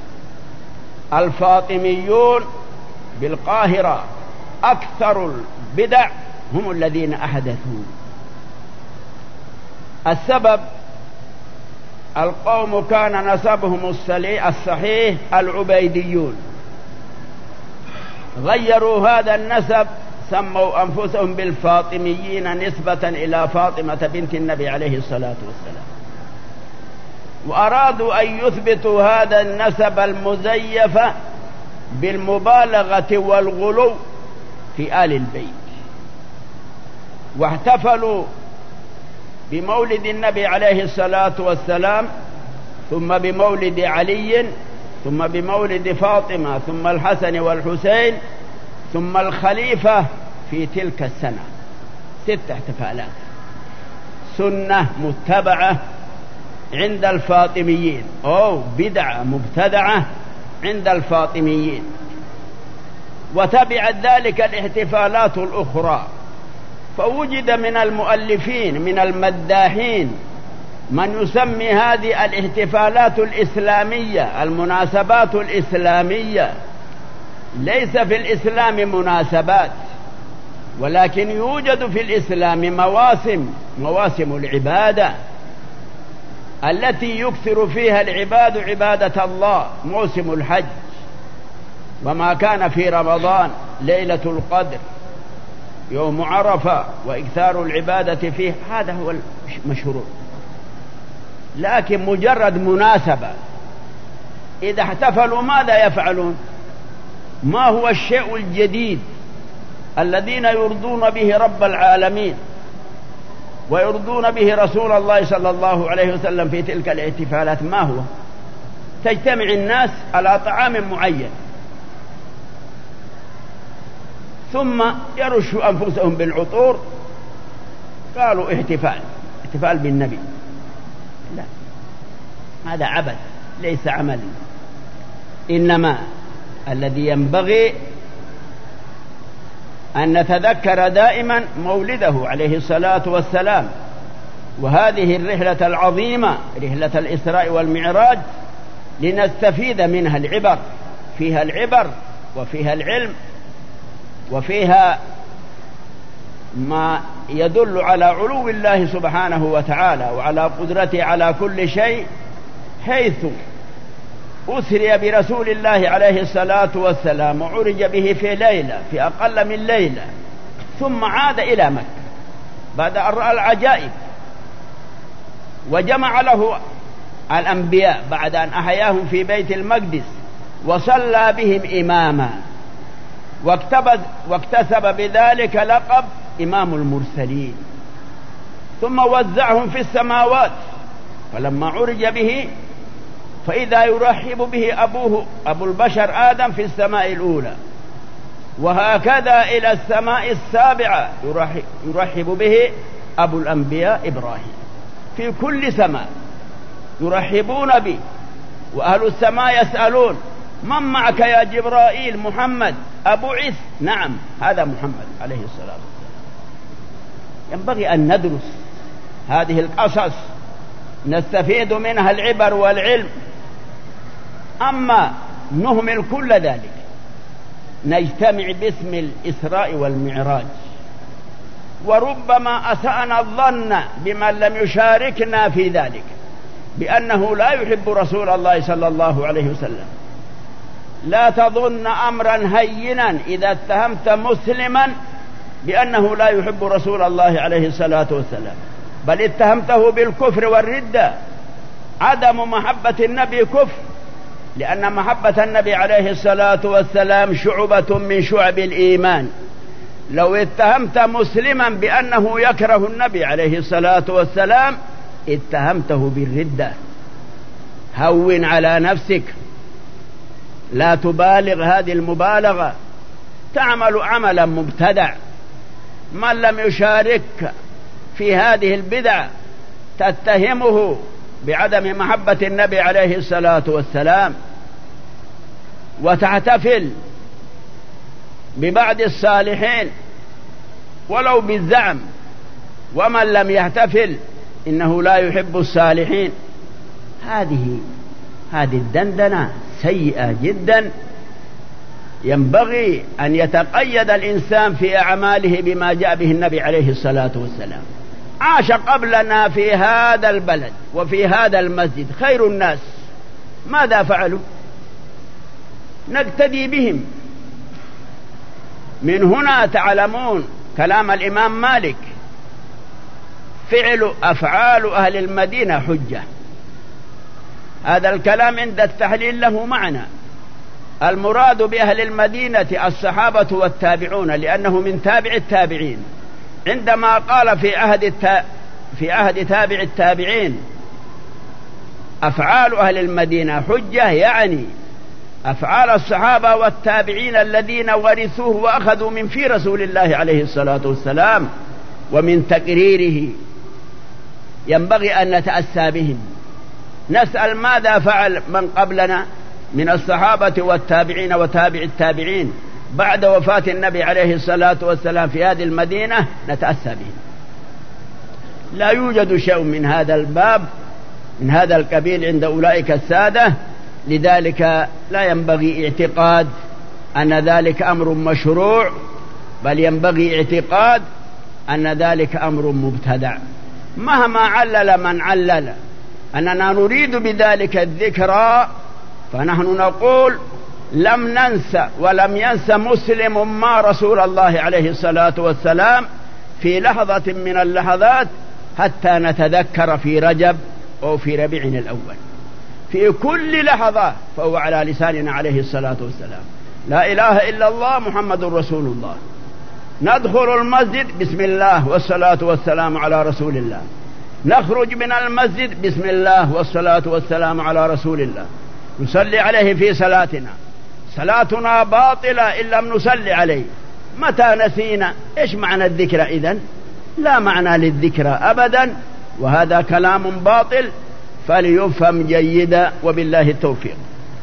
الفاطميون بالقاهرة أكثر البدع هم الذين أحدثوا. السبب القوم كان نسبهم الصحيح العبيديون، غيروا هذا النسب، سموا أنفسهم بالفاطميين نسبة إلى فاطمة بنت النبي عليه الصلاة والسلام، وأرادوا أن يثبتوا هذا النسب المزيف بالمبالغة والغلو في آل البيت، واحتفلوا بمولد النبي عليه الصلاة والسلام، ثم بمولد علي، ثم بمولد فاطمة، ثم الحسن والحسين، ثم الخليفة في تلك السنة. ست احتفالات، سنة متبعة عند الفاطميين، أو بدعة مبتدعة عند الفاطميين. وتبعت ذلك الاحتفالات الأخرى، فوجد من المؤلفين من المداحين من يسمي هذه الاحتفالات الإسلامية المناسبات الإسلامية. ليس في الإسلام مناسبات، ولكن يوجد في الإسلام مواسم مواسم العبادة التي يكثر فيها العباد عبادة الله. موسم الحج، وما كان في رمضان ليلة القدر، يوم عرفة، وإكثار العبادة فيه، هذا هو المشروع. لكن مجرد مناسبة، إذا احتفلوا ماذا يفعلون؟ ما هو الشيء الجديد الذين يرضون به رب العالمين ويرضون به رسول الله صلى الله عليه وسلم في تلك الاحتفالات؟ ما هو؟ تجتمع الناس على طعام معين، ثم يرشوا أنفسهم بالعطور، قالوا احتفال احتفال بالنبي. لا، هذا عبث ليس عمل. إنما الذي ينبغي أن نتذكر دائما مولده عليه الصلاة والسلام، وهذه الرحلة العظيمة رحلة الإسراء والمعراج لنستفيد منها العبر، فيها العبر وفيها العلم وفيها ما يدل على علو الله سبحانه وتعالى وعلى قدرته على كل شيء، حيث أسري برسول الله عليه الصلاة والسلام وعرج به في ليلة، في أقل من ليلة، ثم عاد إلى مكة بعد أن رأى العجائب، وجمع له الأنبياء بعد أن أحياهم في بيت المقدس، وصلى بهم إماما، واكتسب بذلك لقب إمام المرسلين، ثم وزعهم في السماوات. فلما عرج به فإذا يرحب به أبوه أبو البشر آدم في السماء الأولى، وهكذا إلى السماء السابعة يرحب به أبو الأنبياء إبراهيم. في كل سماء يرحبون به، وأهل السماء يسألون: من معك يا جبرائيل؟ محمد. أبو عيسى؟ نعم، هذا محمد عليه الصلاة والسلام. ينبغي أن ندرس هذه القصص نستفيد منها العبر والعلم. أما نهمل كل ذلك، نجتمع باسم الإسراء والمعراج، وربما أسأنا الظن بمن لم يشاركنا في ذلك بأنه لا يحب رسول الله صلى الله عليه وسلم. لا تظن أمرا هينا إذا اتهمت مسلما بأنه لا يحب رسول الله عليه الصلاة والسلام، بل اتهمته بالكفر والردة. عدم محبة النبي كفر، لأن محبة النبي عليه الصلاة والسلام شعبة من شعب الإيمان. لو اتهمت مسلما بأنه يكره النبي عليه الصلاة والسلام اتهمته بالردة. هون على نفسك، لا تبالغ هذه المبالغة. تعمل عملا مبتدع، من لم يشارك في هذه البدع تتهمه بعدم محبة النبي عليه الصلاة والسلام، وتحتفل ببعض الصالحين ولو بالزعم، ومن لم يحتفل إنه لا يحب الصالحين. هذه هذه الدندنة سيئة جدا. ينبغي أن يتقيد الإنسان في أعماله بما جاء به النبي عليه الصلاة والسلام. عاش قبلنا في هذا البلد وفي هذا المسجد خير الناس، ماذا فعلوا؟ نقتدي بهم. من هنا تعلمون كلام الإمام مالك: فعل أفعال أهل المدينة حجة. هذا الكلام عند التحليل له معنى. المراد بأهل المدينة الصحابة والتابعون، لأنه من تابع التابعين. عندما قال في عهد التا... في عهد تابع التابعين أفعال أهل المدينة حجة، يعني أفعال الصحابة والتابعين الذين ورثوه وأخذوا من في رسول الله عليه الصلاة والسلام ومن تقريره، ينبغي أن نتأسى بهم نسأل ماذا فعل من قبلنا من الصحابة والتابعين وتابع التابعين بعد وفاة النبي عليه الصلاة والسلام في هذه المدينة، نتأسى به. لا يوجد شيء من هذا الباب من هذا القبيل عند أولئك السادة، لذلك لا ينبغي اعتقاد أن ذلك أمر مشروع، بل ينبغي اعتقاد أن ذلك أمر مبتدع. مهما علل من علل أننا نريد بذلك الذكرى، فنحن نقول لم ننسى ولم ينس مسلم ما رسول الله عليه الصلاة والسلام في لحظة من اللحظات حتى نتذكر في رجب أو في ربيع الأول، في كل لحظة فهو على لساننا عليه الصلاة والسلام. لا إله إلا الله محمد رسول الله. ندخل المسجد بسم الله والصلاة والسلام على رسول الله، نخرج من المسجد بسم الله والصلاة والسلام على رسول الله، نصلي عليه في صلاتنا، صلاتنا باطلة إن لم نصلي عليه. متى نسينا؟ إيش معنى الذكرى إذن؟ لا معنى للذكرى أبدا، وهذا كلام باطل فليفهم جيدا، وبالله التوفيق.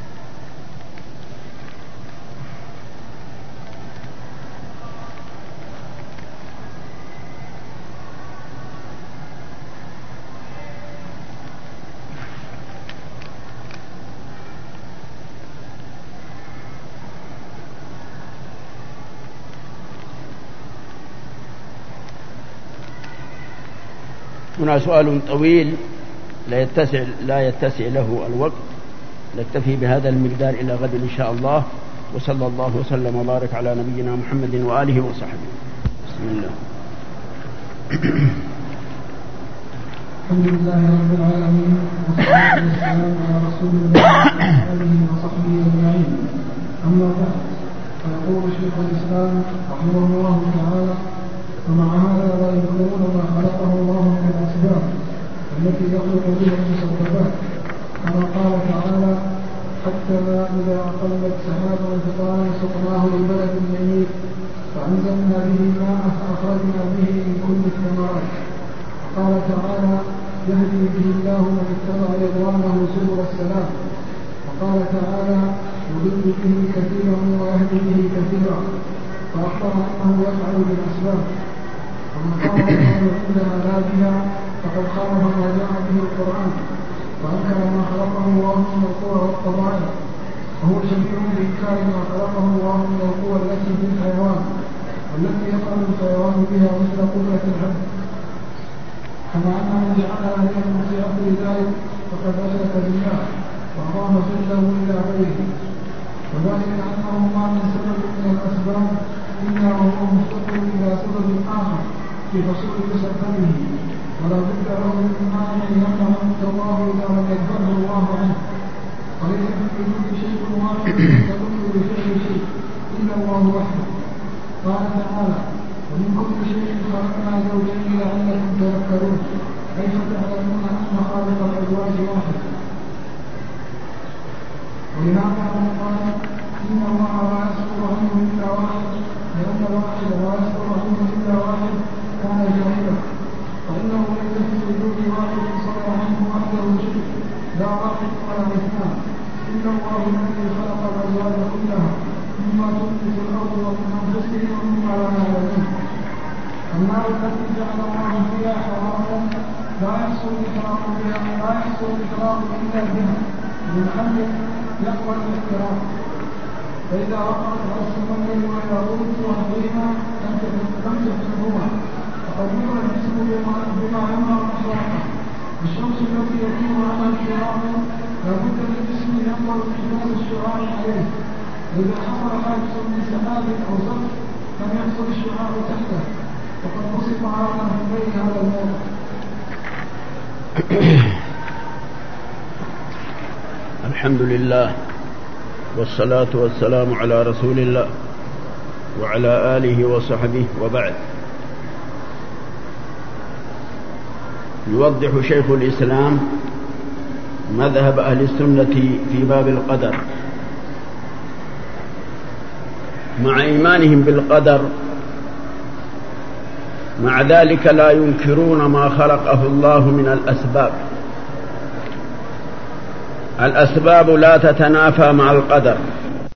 هنا سؤال طويل لا يتسع, لا يتسع له الوقت، نكتفي بهذا المقدار إلى غد إن شاء الله، وصلى الله وسلم وبارك على نبينا محمد وآله وصحبه. بسم الله. الحمد لله رب العالمين، والصلاة والسلام على رسول الله وعلى آله وصحبه أجمعين. أما بعد، فيقول شيخ الإسلام رحمه الله تعالى: ومع هذا لا ينكرون ما خلقه الله من الأسباب التي يخلق بها المسببات، كما قال تعالى: حتى إذا أقلت سحابا ثقالا سقناه لبلد ميت فأنزلنا به الماء فأخرجنا به من كل الثمرات. وقال تعالى: يهدي به الله من اتبع رضوانه سبل السلام. وقال تعالى: يضل به كثيرا ويهدي به كثيرا، فأخبر أنه يفعل بالأسباب. ومن قال الله عندنا لا بها فقد خالف ما جاء به القرآن، وأنكر ما خلقه الله من القوى والقبائل، وهو شبيه بإنكار ما خلقه الله من القوى التي في الحيوان والتي يفعل الحيوان بها مثل قدرة العبد، كما أنه جعلها هي المشيئة لذلك فقد أشرك بالله وأضاف جله إلى غيره. وذلك أنه ما من سبب من الأسباب إلا وهو مفتقر إلى سبب آخر في حصول تسببه، ولا بد له من مانع يمنع منك الله إذا لم يدبره الله عنه. وليس في الوجود شيء واحد يستقل بفعل شيء إلا الله وحده. قال تعالى: ومن كل شيء خلقنا زوجين لعلكم تذكرون، كيف تعلمون أن خالق الأزواج واحد. ولهذا قال: إن الله لا يسقط عنه إلا واحد، لأن الواحد لا يسقط عنه إلا واحد كان جاهلا، فإنه ليس في وجود واحد صدر عنه وحده شيء، لا واحد ولا اثنان، إلا الله الذي خلق الأزواج كلها مما تنبت الأرض ومن أنفسهم ومما لا يعلمون. النار التي جعل الله فيها حراما لا يحصل الإكرام بها لا يحصل الإكرام إلا بها من حمل يقبل الاحترام. فإذا وقعت رأس المنزل وإذا ضربت وحيما لم تحسبهما، فقد يرى الجسم بما يمنع الإحرام. الشمس التي يكون عنها الشراع لابد للجسم يقبل احتمال الشراع عليه، وإذا حصل حادث من سحاب أو سقف لم يحصل الشراع تحته، وقد وصف هذا من بين هذا الموضع. الحمد لله والصلاة والسلام على رسول الله وعلى آله وصحبه، وبعد. يوضح شيخ الإسلام مذهب أهل السنة في باب القدر، مع إيمانهم بالقدر، مع ذلك لا ينكرون ما خلقه الله من الأسباب، الأسباب لا تتنافى مع القدر.